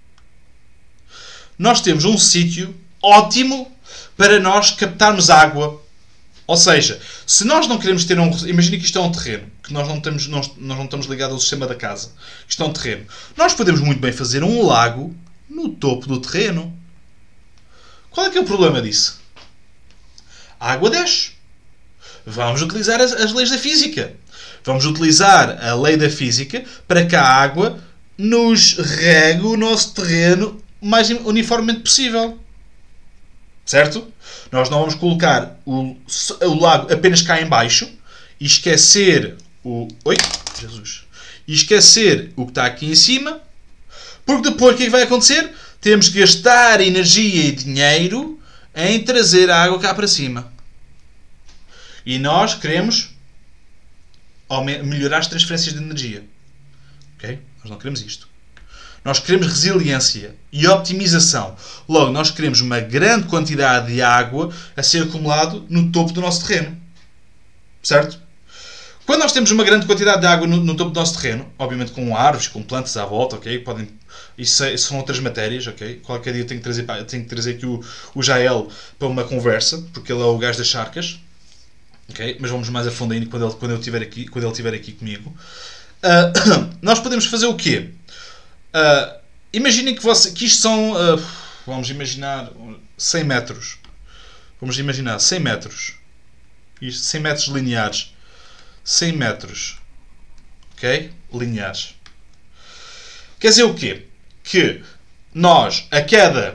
Nós temos um sítio ótimo para nós captarmos água. Ou seja, se nós não queremos ter um... Imagina que isto é um terreno. Que nós não, temos, nós, nós não estamos ligados ao sistema da casa. Isto é um terreno. Nós podemos muito bem fazer um lago no topo do terreno. Qual é que é o problema disso? A água desce. Vamos utilizar as, as leis da física. Vamos utilizar a lei da física para que a água nos regue o nosso terreno o mais uniformemente possível. Certo? Nós não vamos colocar o, o lago apenas cá em baixo e esquecer o... Oi? Jesus. E esquecer o que está aqui em cima, porque depois o que é que vai acontecer? Temos que gastar energia e dinheiro em trazer a água cá para cima. E nós queremos melhorar as transferências de energia. Ok? Nós não queremos isto. Nós queremos resiliência e optimização. Logo, nós queremos uma grande quantidade de água a ser acumulado no topo do nosso terreno. Certo? Quando nós temos uma grande quantidade de água no, no topo do nosso terreno, obviamente com árvores, com plantas à volta, ok? Podem, isso, é, isso são outras matérias, ok? Qualquer dia tenho que trazer, tenho que trazer aqui o, o Jael para uma conversa, porque ele é o gajo das charcas. Okay? Mas vamos mais a fundo ainda quando ele, quando ele estiver aqui, quando ele estiver aqui comigo. Uh, nós podemos fazer o quê? Uh, imaginem que, você, que isto são, uh, vamos imaginar, cem metros. Vamos imaginar cem metros. Isto, cem metros lineares. cem metros. Ok? Lineares. Quer dizer o quê? Que nós, a cada...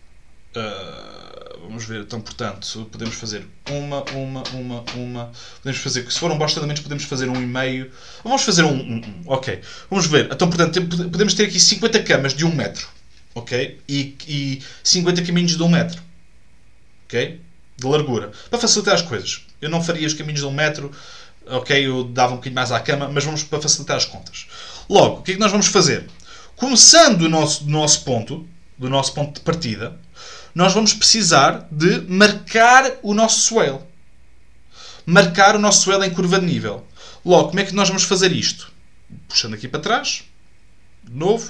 Uh, vamos ver, então, portanto, podemos fazer uma, uma, uma, uma... Podemos fazer, se for um bosta de elementos, podemos fazer um e meio. Vamos fazer um, um, um. Ok. Vamos ver. Então, portanto, podemos ter aqui cinquenta camas de um metro. Ok? E, e cinquenta caminhos de um metro. Ok? De largura. Para facilitar as coisas. Eu não faria os caminhos de um metro. Ok? Eu dava um bocadinho mais à cama. Mas vamos para facilitar as contas. Logo, o que é que nós vamos fazer? Começando do nosso, do nosso ponto, do nosso ponto de partida, nós vamos precisar de marcar o nosso swale. Marcar o nosso swale em curva de nível. Logo, como é que nós vamos fazer isto? Puxando aqui para trás. De novo.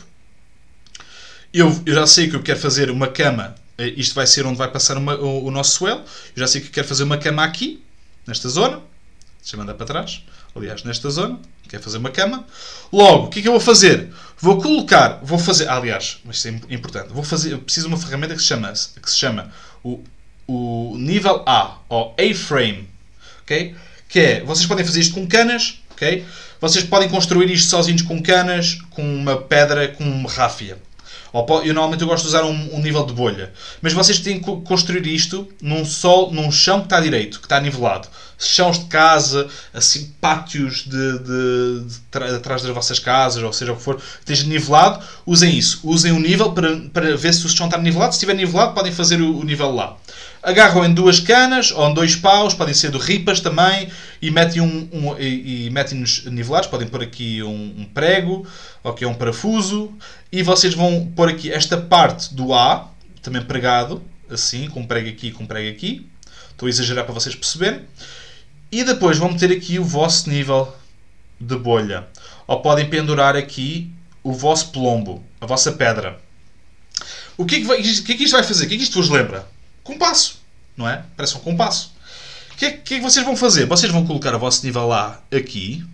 Eu, eu já sei que eu quero fazer uma cama. Isto vai ser onde vai passar uma, o, o nosso swale. Eu já sei que eu quero fazer uma cama aqui, nesta zona. Deixa-me andar para trás. Aliás, nesta zona. Quero fazer uma cama. Logo, o que é que eu vou fazer? Vou colocar... Vou fazer... Aliás, mas isso é importante. Vou fazer, eu preciso de uma ferramenta que se chama, que se chama o, o nível A. Ou A-frame. Okay? Que é... Vocês podem fazer isto com canas. Okay? Vocês podem construir isto sozinhos com canas. Com uma pedra. Com uma ráfia. Eu normalmente eu gosto de usar um, um nível de bolha. Mas vocês têm que construir isto num, sol, num chão que está direito, que está nivelado. Chãos de casa, assim, pátios de, de, de, de atrás das vossas casas, ou seja o que for, que esteja nivelado, usem isso. Usem o nível para, para ver se o chão está nivelado. Se estiver nivelado, podem fazer o, o nível lá. Agarram em duas canas, ou em dois paus, podem ser de ripas também, e metem um, um, e, e metem-nos nivelados. Podem pôr aqui um, um prego, ou aqui um parafuso, e vocês vão pôr aqui esta parte do A, também pregado, assim, com um prego aqui e com um prego aqui. Estou a exagerar para vocês perceberem. E depois vão meter aqui o vosso nível de bolha. Ou podem pendurar aqui o vosso plombo, a vossa pedra. O que é que, vai, o que, é que isto vai fazer? O que é que isto vos lembra? Compasso, não é? Parece um compasso. O que é, que é que vocês vão fazer? Vocês vão colocar o vosso nível A aqui.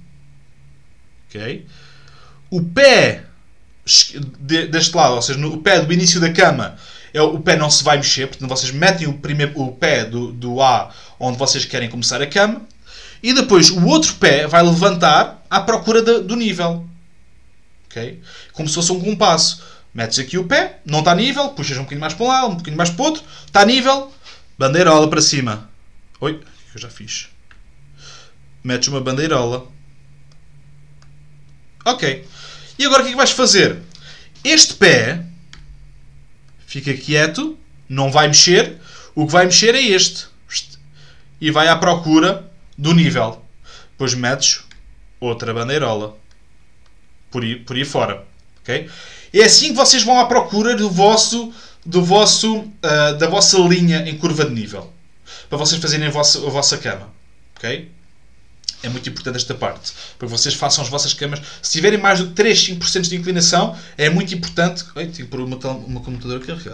Ok? O pé deste lado, ou seja, no pé do início da cama, é, o pé não se vai mexer. Portanto, vocês metem o, primeiro, o pé do, do A onde vocês querem começar a cama. E depois o outro pé vai levantar à procura de, do nível. Ok? Como se fosse um compasso. Metes aqui o pé, não está nível, puxas um bocadinho mais para um lado, um bocadinho mais para o outro, está nível, bandeirola para cima. Oi, o que eu já fiz? Metes uma bandeirola. Ok. E agora o que é que vais fazer? Este pé fica quieto, não vai mexer, o que vai mexer é este. E vai à procura do nível. Depois metes outra bandeirola. Por aí, por aí fora. Ok? É assim que vocês vão à procura do vosso, do vosso, uh, da vossa linha em curva de nível. Para vocês fazerem a vossa, a vossa cama. Ok? É muito importante esta parte. Para que vocês façam as vossas camas. Se tiverem mais do que três, cinco por cento de inclinação, é muito importante... Ai, tenho que pôr uma, uma computadora a carregar.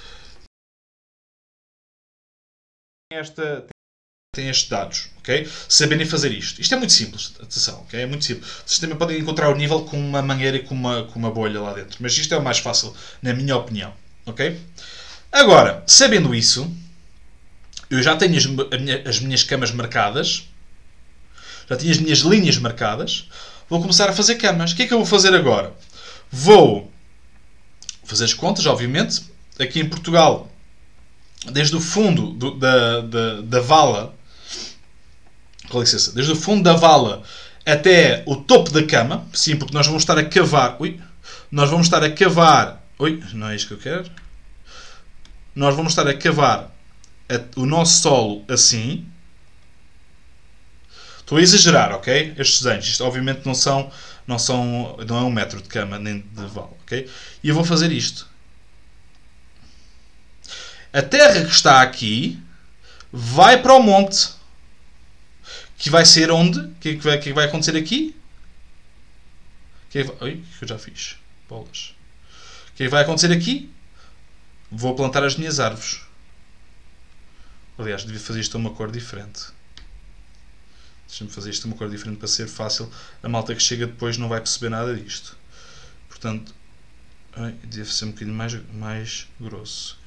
Esta... Tem estes dados, ok? Saberem fazer isto. Isto é muito simples, atenção, ok? É muito simples. Vocês também podem encontrar o nível com uma mangueira e com uma, com uma bolha lá dentro. Mas isto é o mais fácil, na minha opinião, ok? Agora, sabendo isso, eu já tenho as, as minhas camas marcadas, já tenho as minhas linhas marcadas, vou começar a fazer camas. O que é que eu vou fazer agora? Vou fazer as contas, obviamente. Aqui em Portugal, desde o fundo do, da, da, da vala, com licença, desde o fundo da vala até o topo da cama, sim, porque nós vamos estar a cavar, ui, nós vamos estar a cavar, ui, não é isto que eu quero, nós vamos estar a cavar a, o nosso solo assim. Estou a exagerar, ok? Estes desenhos, isto obviamente não são, não são, não é um metro de cama nem de vala, ok? E eu vou fazer isto. A terra que está aqui vai para o monte. Que vai ser onde? O que é que vai, que vai acontecer aqui? Que é que vai... Oi, o que eu já fiz? Bolas. O que é que vai acontecer aqui? Vou plantar as minhas árvores. Aliás, devia fazer isto a uma cor diferente. Deixa-me fazer isto de uma cor diferente para ser fácil. A malta que chega depois não vai perceber nada disto. Portanto, deve ser um bocadinho mais, mais grosso.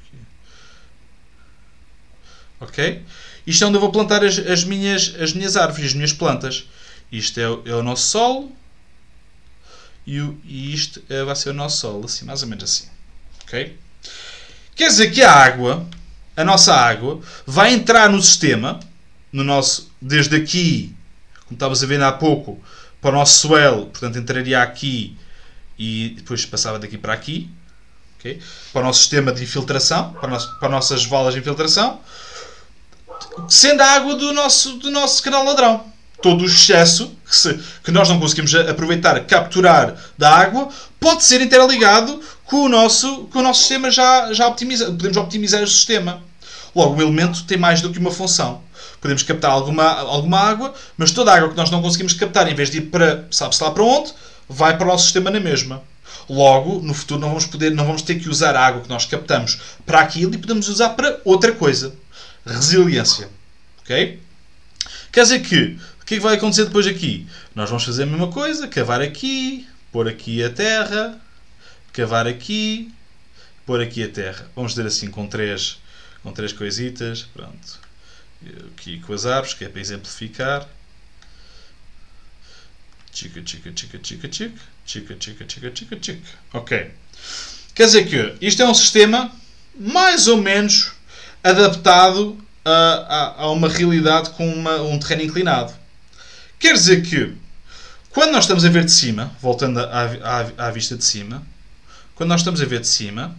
Ok? Isto é onde eu vou plantar as, as, minhas, as minhas árvores, as minhas plantas. Isto é, o- é o nosso solo. E, o- e isto é- vai ser o nosso solo. Assim, mais ou menos assim. Ok? Quer dizer que a água, a nossa água, vai entrar no sistema, no nosso, desde aqui, como estavas a ver há pouco, para o nosso swell, portanto entraria aqui e depois passava daqui para aqui, okay? Para o nosso sistema de infiltração, para, o nosso, para as nossas valas de infiltração, sendo a água do nosso, do nosso canal ladrão. Todo o excesso que, se, que nós não conseguimos aproveitar, capturar da água, pode ser interligado com o nosso, com o nosso sistema já, já optimizado. Podemos optimizar o sistema. Logo, o elemento tem mais do que uma função. Podemos captar alguma, alguma água, mas toda a água que nós não conseguimos captar, em vez de ir para, sabe-se lá para onde, vai para o nosso sistema na mesma. Logo, no futuro, não vamos, poder, não vamos ter que usar a água que nós captamos para aquilo e podemos usar para outra coisa. Resiliência. Ok? Quer dizer que, o que é que vai acontecer depois aqui? Nós vamos fazer a mesma coisa, cavar aqui, pôr aqui a terra, cavar aqui, pôr aqui a terra. Vamos dizer assim, com três, com três coisitas. Pronto. Aqui com as árvores, que é para exemplificar. Chica, chica, chica, chica, chica. Chica, chica, chica, chica, chica. Ok. Quer dizer que isto é um sistema mais ou menos adaptado a, a, a uma realidade com uma, um terreno inclinado. Quer dizer que quando nós estamos a ver de cima, voltando à, à, à vista de cima, quando nós estamos a ver de cima,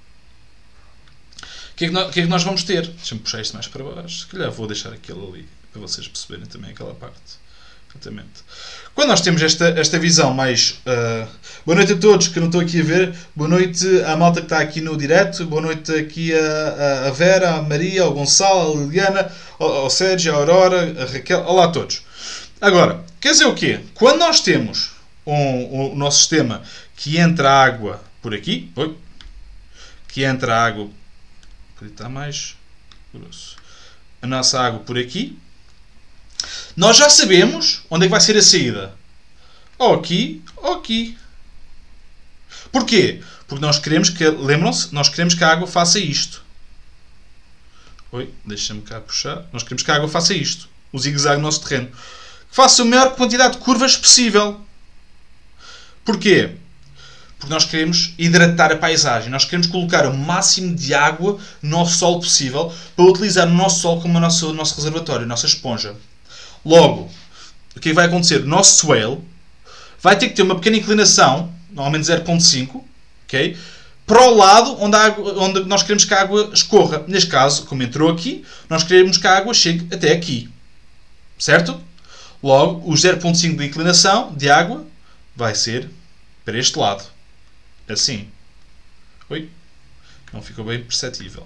o que, é que, nós, que é que nós vamos ter? Deixa-me puxar isto mais para baixo. Se calhar vou deixar aquilo ali para vocês perceberem também aquela parte. Exatamente. Quando nós temos esta, esta visão mais... Uh... Boa noite a todos que não estou aqui a ver. Boa noite à malta que está aqui no direto. Boa noite aqui a, a Vera, a Maria, ao Gonçalo, a Liliana, ao, ao Sérgio, a Aurora, a Raquel. Olá a todos. Agora, quer dizer o quê? Quando nós temos um, um, o nosso sistema que entra água por aqui, oi, que entra água... Está mais grosso. A nossa água por aqui. Nós já sabemos onde é que vai ser a saída. Ou aqui, ou aqui. Porquê? Porque nós queremos que, lembram-se, nós queremos que a água faça isto. Oi, deixa-me cá puxar. Nós queremos que a água faça isto. O zigue-zague no nosso terreno. Que faça a maior quantidade de curvas possível. Porquê? Porque nós queremos hidratar a paisagem. Nós queremos colocar o máximo de água no nosso solo possível para utilizar o nosso solo como o nosso, o nosso reservatório, a nossa esponja. Logo, o que vai acontecer? O nosso swale vai ter que ter uma pequena inclinação, normalmente zero ponto cinco, okay, para o lado onde, a água, onde nós queremos que a água escorra. Neste caso, como entrou aqui, nós queremos que a água chegue até aqui. Certo? Logo, o zero ponto cinco de inclinação de água vai ser para este lado. Assim. Oi? Não ficou bem perceptível.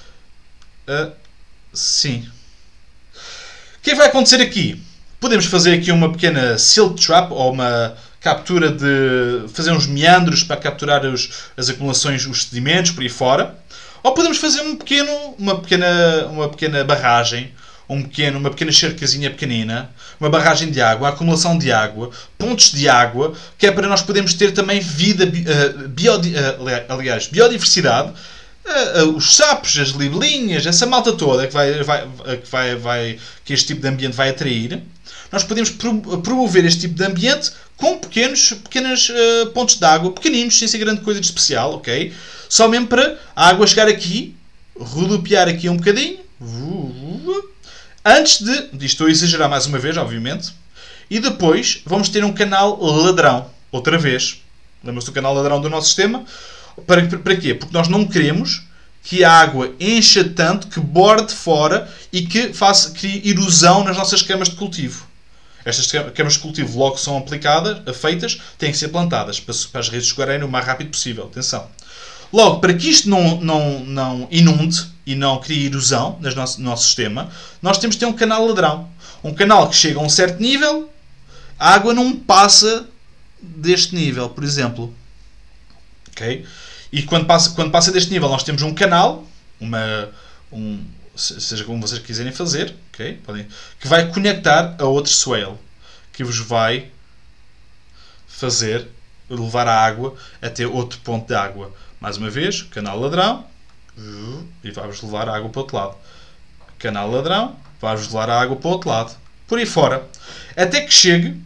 Assim. O que vai acontecer aqui? Podemos fazer aqui uma pequena silt trap, ou uma captura de... fazer uns meandros para capturar os, as acumulações, os sedimentos por aí fora. Ou podemos fazer um pequeno, uma, pequena, uma pequena barragem, um pequeno, uma pequena cercazinha pequenina, uma barragem de água, acumulação de água, pontos de água, que é para nós podermos ter também vida, uh, biodi, uh, aliás, biodiversidade, uh, uh, os sapos, as libelinhas, essa malta toda que, vai, vai, que, vai, vai, que este tipo de ambiente vai atrair. Nós podemos promover este tipo de ambiente com pequenos, pequenos uh, pontos de água, pequeninos, sem ser grande coisa de especial, ok? Só mesmo para a água chegar aqui, rodopiar aqui um bocadinho, antes de, isto estou a exagerar mais uma vez, obviamente, e depois vamos ter um canal ladrão, outra vez. Lembra-se do canal ladrão do nosso sistema? Para, para quê? Porque nós não queremos que a água encha tanto, que borde fora e que faça, crie erosão nas nossas camas de cultivo. Estas camas de cultivo, logo são aplicadas, feitas, têm que ser plantadas para, para as raízes escoarem o mais rápido possível. Atenção. Logo, para que isto não, não, não inunde e não crie erosão no nosso, no nosso sistema, nós temos de ter um canal ladrão. Um canal que chega a um certo nível, a água não passa deste nível, por exemplo. Okay? E quando passa, quando passa deste nível, nós temos um canal, uma, um, seja como vocês quiserem fazer, okay? Podem, que vai conectar a outro swale, que vos vai fazer levar a água até outro ponto de água. Mais uma vez, canal ladrão, e vai-vos levar a água para o outro lado. Canal ladrão, vai-vos levar a água para o outro lado. Por aí fora. Até que chegue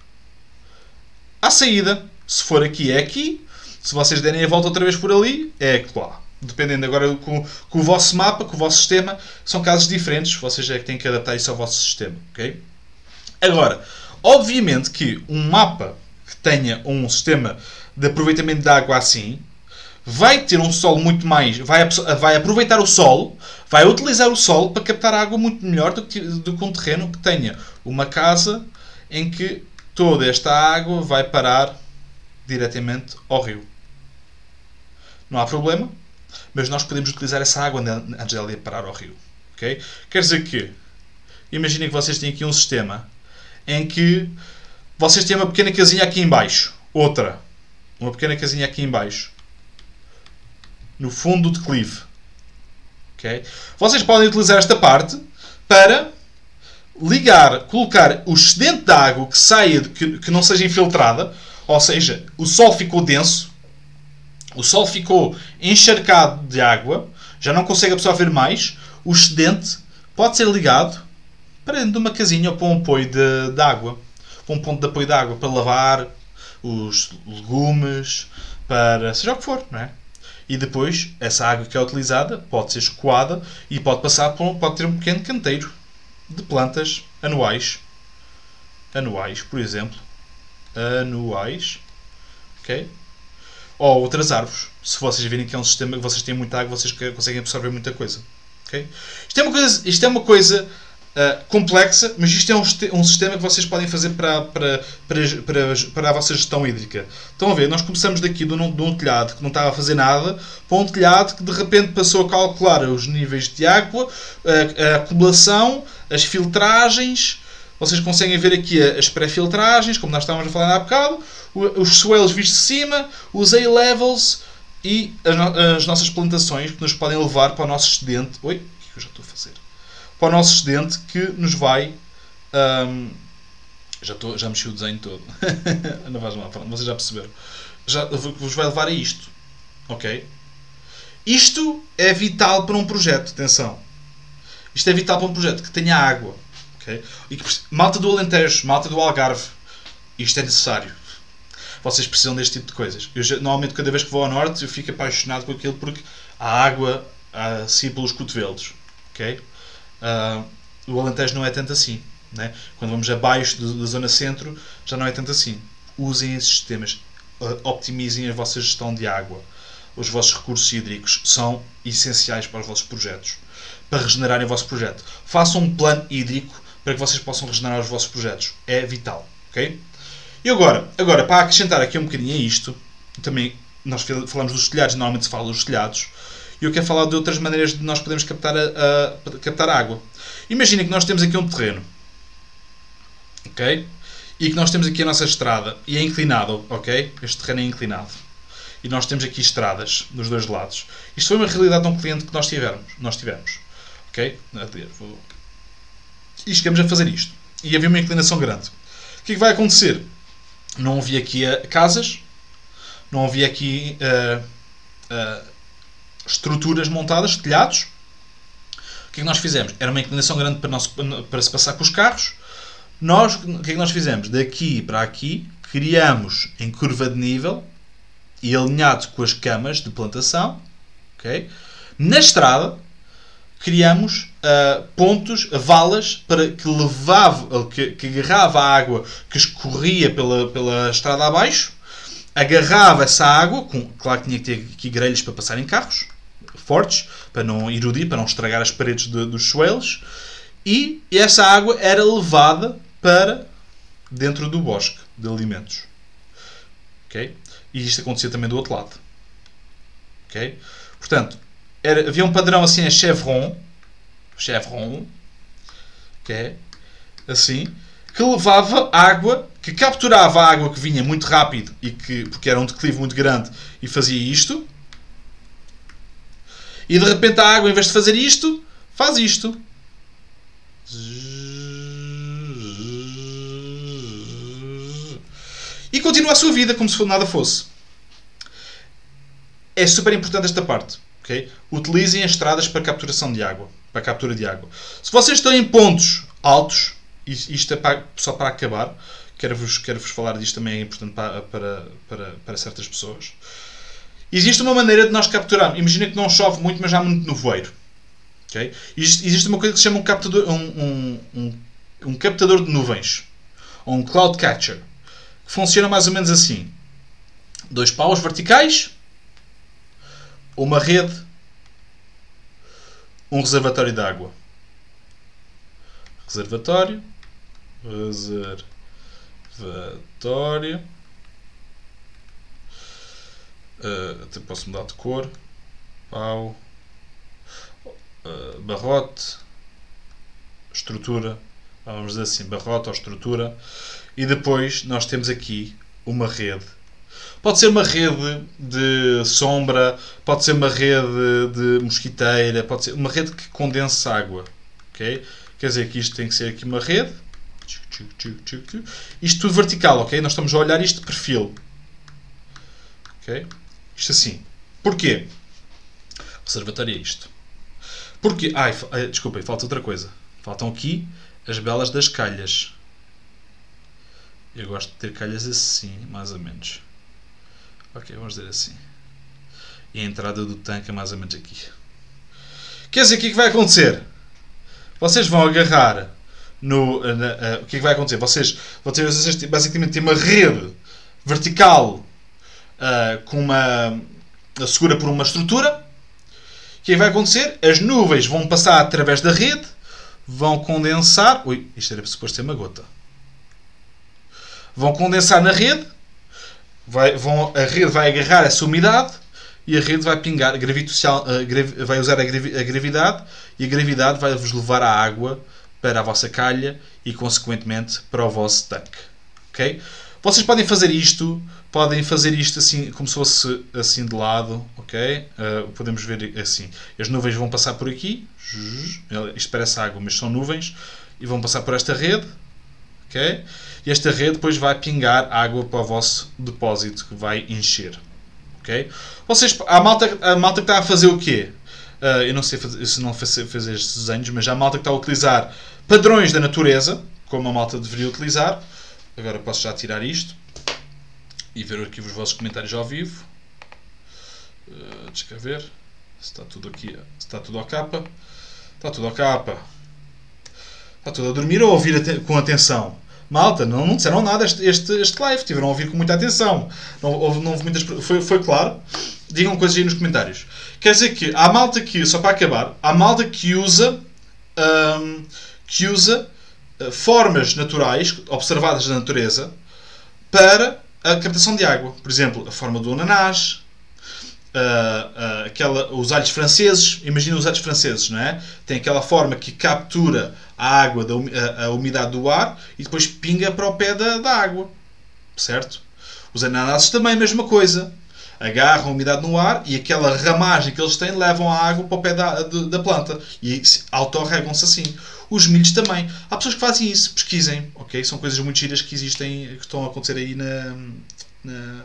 à saída. Se for aqui, é aqui. Se vocês derem a volta outra vez por ali, é lá. Dependendo agora com, com o vosso mapa, com o vosso sistema, são casos diferentes. Vocês é que têm que adaptar isso ao vosso sistema. Okay? Agora, obviamente que um mapa que tenha um sistema de aproveitamento de água assim, vai ter um solo muito mais... Vai, vai aproveitar o solo, vai utilizar o solo para captar água muito melhor do que, do que um terreno que tenha uma casa em que toda esta água vai parar diretamente ao rio. Não há problema, mas nós podemos utilizar essa água antes dela ir parar ao rio. Okay? Quer dizer que, imaginem que vocês têm aqui um sistema em que vocês têm uma pequena casinha aqui em baixo, outra, uma pequena casinha aqui em baixo, no fundo do declive. Okay? Vocês podem utilizar esta parte para ligar, colocar o excedente de água que saia, que, que não seja infiltrada, ou seja, o solo ficou denso, o solo ficou encharcado de água, já não consegue absorver mais, o excedente pode ser ligado para dentro de uma casinha ou para um apoio de, de água, para um ponto de apoio de água, para lavar os legumes, para seja o que for, não é? E depois, essa água que é utilizada pode ser escoada e pode passar por um, pode ter um pequeno canteiro de plantas anuais. Anuais, por exemplo. Anuais. Ok? Ou outras árvores. Se vocês virem que é um sistema que vocês têm muita água, vocês conseguem absorver muita coisa. Ok? Isto é uma coisa, isto é uma coisa uh, complexa, mas isto é um, um sistema que vocês podem fazer para, para, para, para, para a vossa gestão hídrica. Estão a ver? Nós começamos daqui de um, de um telhado que não estava a fazer nada para um telhado que de repente passou a calcular os níveis de água, a, a acumulação, as filtragens. Vocês conseguem ver aqui as pré-filtragens, como nós estávamos a falar há bocado, os swales vistos de cima, os A-levels e as nossas plantações que nos podem levar para o nosso excedente. Oi, o que eu já estou a fazer? Para o nosso excedente que nos vai... Um, já, estou, já mexi o desenho todo. Não faz mal, pronto, vocês já perceberam. Já vos vai levar a isto. Ok? Isto é vital para um projeto, atenção. Isto é vital para um projeto que tenha água. Okay? E que, malta do Alentejo, malta do Algarve, isto é necessário. Vocês precisam deste tipo de coisas. Eu já, normalmente, cada vez que vou ao norte, eu fico apaixonado com aquilo porque a água assim pelos cotovelos. Okay? Uh, o Alentejo não é tanto assim. Né? Quando vamos abaixo do, da zona centro, já não é tanto assim. Usem esses sistemas. Uh, optimizem a vossa gestão de água. Os vossos recursos hídricos são essenciais para os vossos projetos. Para regenerarem o vosso projeto. Façam um plano hídrico para que vocês possam regenerar os vossos projetos. É vital. Okay? E agora, agora, para acrescentar aqui um bocadinho a isto, também nós falamos dos telhados, normalmente se fala dos telhados, e eu quero falar de outras maneiras de nós podermos captar, a, a, captar a água. Imaginem que nós temos aqui um terreno, ok? E que nós temos aqui a nossa estrada, e é inclinado, ok? Este terreno é inclinado. E nós temos aqui estradas dos dois lados. Isto foi uma realidade de um cliente que nós tivemos. Nós tivemos. Ok? E chegamos a fazer isto. E havia uma inclinação grande. O que é que vai acontecer? Não havia aqui uh, casas, não havia aqui uh, uh, estruturas montadas, telhados. O que é que nós fizemos? Era uma inclinação grande para, nosso, para se passar com os carros. Nós, o que é que nós fizemos? Daqui para aqui, criamos em curva de nível e alinhado com as camas de plantação. Okay? Na estrada, criamos uh, pontos, valas, para que levava, que, que agarrava a água que escorria pela, pela estrada abaixo, agarrava essa água, com, claro que tinha que ter aqui grelhas para passar em carros, fortes, para não erudir, para não estragar as paredes de, dos swales, e essa água era levada para dentro do bosque de alimentos. Okay? E isto acontecia também do outro lado. Okay? Portanto, Era, havia um padrão assim a chevron, chevron, que é assim, que levava água, que capturava a água que vinha muito rápido, e que, porque era um declive muito grande, e fazia isto. E de repente a água, em vez de fazer isto, faz isto. E continua a sua vida como se nada fosse. É super importante esta parte. Okay? Utilizem as estradas para capturação de água. Para captura de água. Se vocês estão em pontos altos, isto é para, só para acabar, quero-vos quero -vos falar disto também, é importante para, para, para, para certas pessoas. Existe uma maneira de nós capturarmos. Imagina que não chove muito, mas já há muito nevoeiro. Okay? Existe, existe uma coisa que se chama um captador, um, um, um, um captador de nuvens. Ou um cloud catcher. Que funciona mais ou menos assim. Dois paus verticais. Uma rede. Um reservatório de água. Reservatório. Reservatório. Uh, até posso mudar de cor. Pau. Uh, barrote. Estrutura. Vamos dizer assim, barrote ou estrutura. E depois nós temos aqui uma rede. Pode ser uma rede de sombra, pode ser uma rede de mosquiteira, pode ser uma rede que condense água. Okay? Quer dizer que isto tem que ser aqui uma rede. Isto tudo vertical, ok? Nós estamos a olhar isto de perfil. Ok? Isto assim. Porquê? Observatório é isto. Porquê? Ai, desculpem, falta outra coisa. Faltam aqui as belas das calhas. Eu gosto de ter calhas assim, mais ou menos. Ok, vamos dizer assim. E a entrada do tanque é mais ou menos aqui. Quer dizer, o que é que vai acontecer? Vocês vão agarrar no... Na, uh, o que é que vai acontecer? Vocês, vocês basicamente têm uma rede vertical uh, com uma... segura por uma estrutura. O que é que vai acontecer? As nuvens vão passar através da rede, vão condensar... Ui, isto era suposto ser uma gota. Vão condensar na rede, vai, vão, a rede vai agarrar essa umidade e a rede vai pingar, a uh, gravi, vai usar a, gravi, a gravidade e a gravidade vai vos levar a água para a vossa calha e, consequentemente, para o vosso tanque. Okay? Vocês podem fazer isto, podem fazer isto assim, como se fosse assim de lado. Okay? Uh, podemos ver assim. As nuvens vão passar por aqui. Isto parece água, mas são nuvens. E vão passar por esta rede. Okay? E esta rede depois vai pingar água para o vosso depósito que vai encher. Okay? Vocês, a, malta, a malta que está a fazer o quê? Uh, eu não sei fazer, se não fazer, fazer estes desenhos, mas a malta que está a utilizar padrões da natureza, como a malta deveria utilizar. Agora posso já tirar isto e ver aqui os vossos comentários ao vivo. Uh, deixa eu ver se está tudo aqui, se está tudo ao capa. Está tudo ao capa. Está tudo a dormir ou a ouvir aten com atenção? Malta, não, não disseram nada este, este, este live. Tiveram a ouvir com muita atenção. Não, houve, não houve muitas, foi, foi claro. Digam coisas aí nos comentários. Quer dizer que há malta que, só para acabar, há malta que usa, um, que usa uh, formas naturais, observadas na natureza, para a captação de água. Por exemplo, a forma do ananás, Uh, uh, aquela, os alhos franceses, imagina os alhos franceses, não é? Tem aquela forma que captura a água, da, a, a umidade do ar e depois pinga para o pé da, da água, certo? Os ananases também a mesma coisa, agarram a umidade no ar e aquela ramagem que eles têm levam a água para o pé da, de, da planta e autorregam-se assim. Os milhos também. Há pessoas que fazem isso, pesquisem, ok? São coisas muito giras que existem, que estão a acontecer aí na... na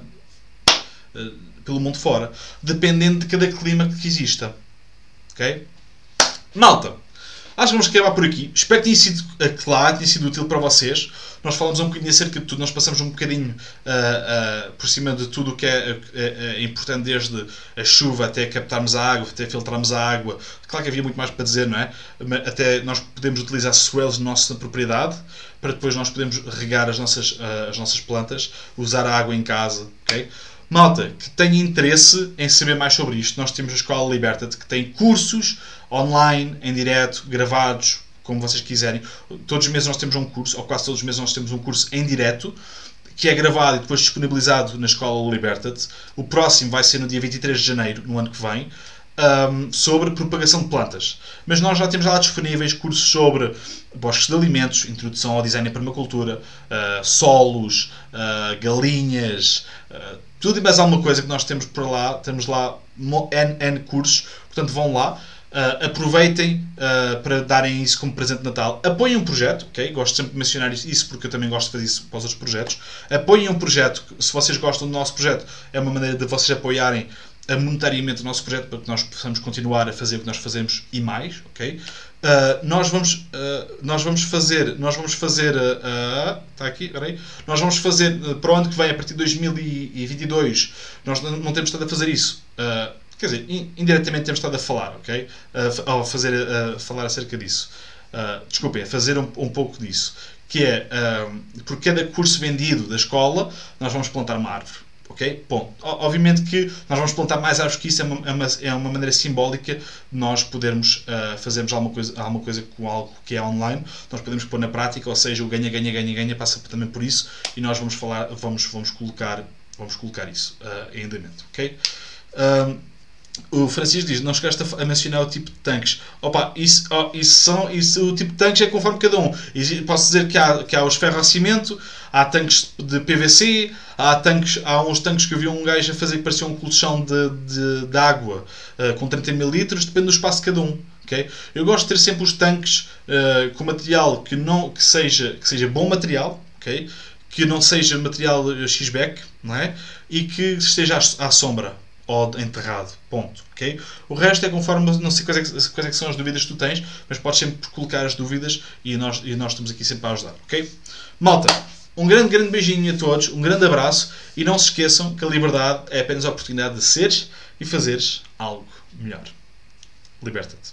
uh, pelo mundo fora, dependendo de cada clima que exista. Ok? Malta, acho que vamos acabar por aqui. Espero que tenha sido claro, tenha sido útil para vocês. Nós falamos um bocadinho acerca de tudo, nós passamos um bocadinho uh, uh, por cima de tudo o que é, é, é importante, desde a chuva até captarmos a água, até filtrarmos a água. Claro que havia muito mais para dizer, não é? Até nós podemos utilizar swells na nossa propriedade, para depois nós podermos regar as nossas, uh, as nossas plantas, usar a água em casa. Ok? Malta, que tenha interesse em saber mais sobre isto, nós temos a Escola Liberta-te, que tem cursos online, em direto, gravados, como vocês quiserem. Todos os meses nós temos um curso, ou quase todos os meses nós temos um curso em direto, que é gravado e depois disponibilizado na Escola Liberta-te. O próximo vai ser no dia vinte e três de janeiro, no ano que vem, um, sobre propagação de plantas. Mas nós já temos lá disponíveis cursos sobre bosques de alimentos, introdução ao design e permacultura, uh, solos, uh, galinhas... Uh, tudo e mais alguma coisa que nós temos por lá, temos lá N, N cursos, portanto vão lá, Uh, aproveitem uh, para darem isso como presente de Natal. Apoiem um projeto, ok? Gosto sempre de mencionar isso porque eu também gosto de fazer isso para os outros projetos. Apoiem um projeto. Se vocês gostam do nosso projeto, é uma maneira de vocês apoiarem monetariamente o nosso projeto para que nós possamos continuar a fazer o que nós fazemos e mais, ok? Uh, nós vamos uh, nós vamos fazer nós vamos fazer uh, está aqui, peraí, nós vamos fazer uh, para o ano que vem, a partir de dois mil e vinte e dois, nós não, não temos estado a fazer isso. Uh, Quer dizer, indiretamente temos estado a falar, ok? A fazer, a falar acerca disso. Uh, desculpem, a fazer um, um pouco disso. Que é, uh, por cada curso vendido da escola, nós vamos plantar uma árvore, ok? Ponto. Obviamente que nós vamos plantar mais árvores que isso, é uma, é uma, é uma maneira simbólica de nós podermos uh, fazermos alguma coisa, alguma coisa com algo que é online, nós podemos pôr na prática, ou seja, o ganha, ganha, ganha, ganha passa também por isso, e nós vamos falar, vamos, vamos colocar, vamos colocar isso uh, em andamento, ok? Um, O Francisco diz, não chegaste a mencionar o tipo de tanques. Opa, isso, oh, isso são, isso, o tipo de tanques é conforme cada um. E posso dizer que há, que há os ferro-cimento, há tanques de P V C, há, tanques, há uns tanques que eu vi um gajo a fazer que parecia um colchão de, de, de água uh, com trinta mil litros, depende do espaço de cada um. Okay? Eu gosto de ter sempre os tanques uh, com material que, não, que, seja, que seja bom material, okay? Que não seja material X-Back, não é? E que esteja à, à sombra ou enterrado, ponto, ok? O resto é conforme, não sei quais é, que, quais é que são as dúvidas que tu tens, mas podes sempre colocar as dúvidas e nós, e nós estamos aqui sempre para ajudar, ok? Malta, um grande, grande beijinho a todos, um grande abraço e não se esqueçam que a liberdade é apenas a oportunidade de seres e fazeres algo melhor. Liberta-te.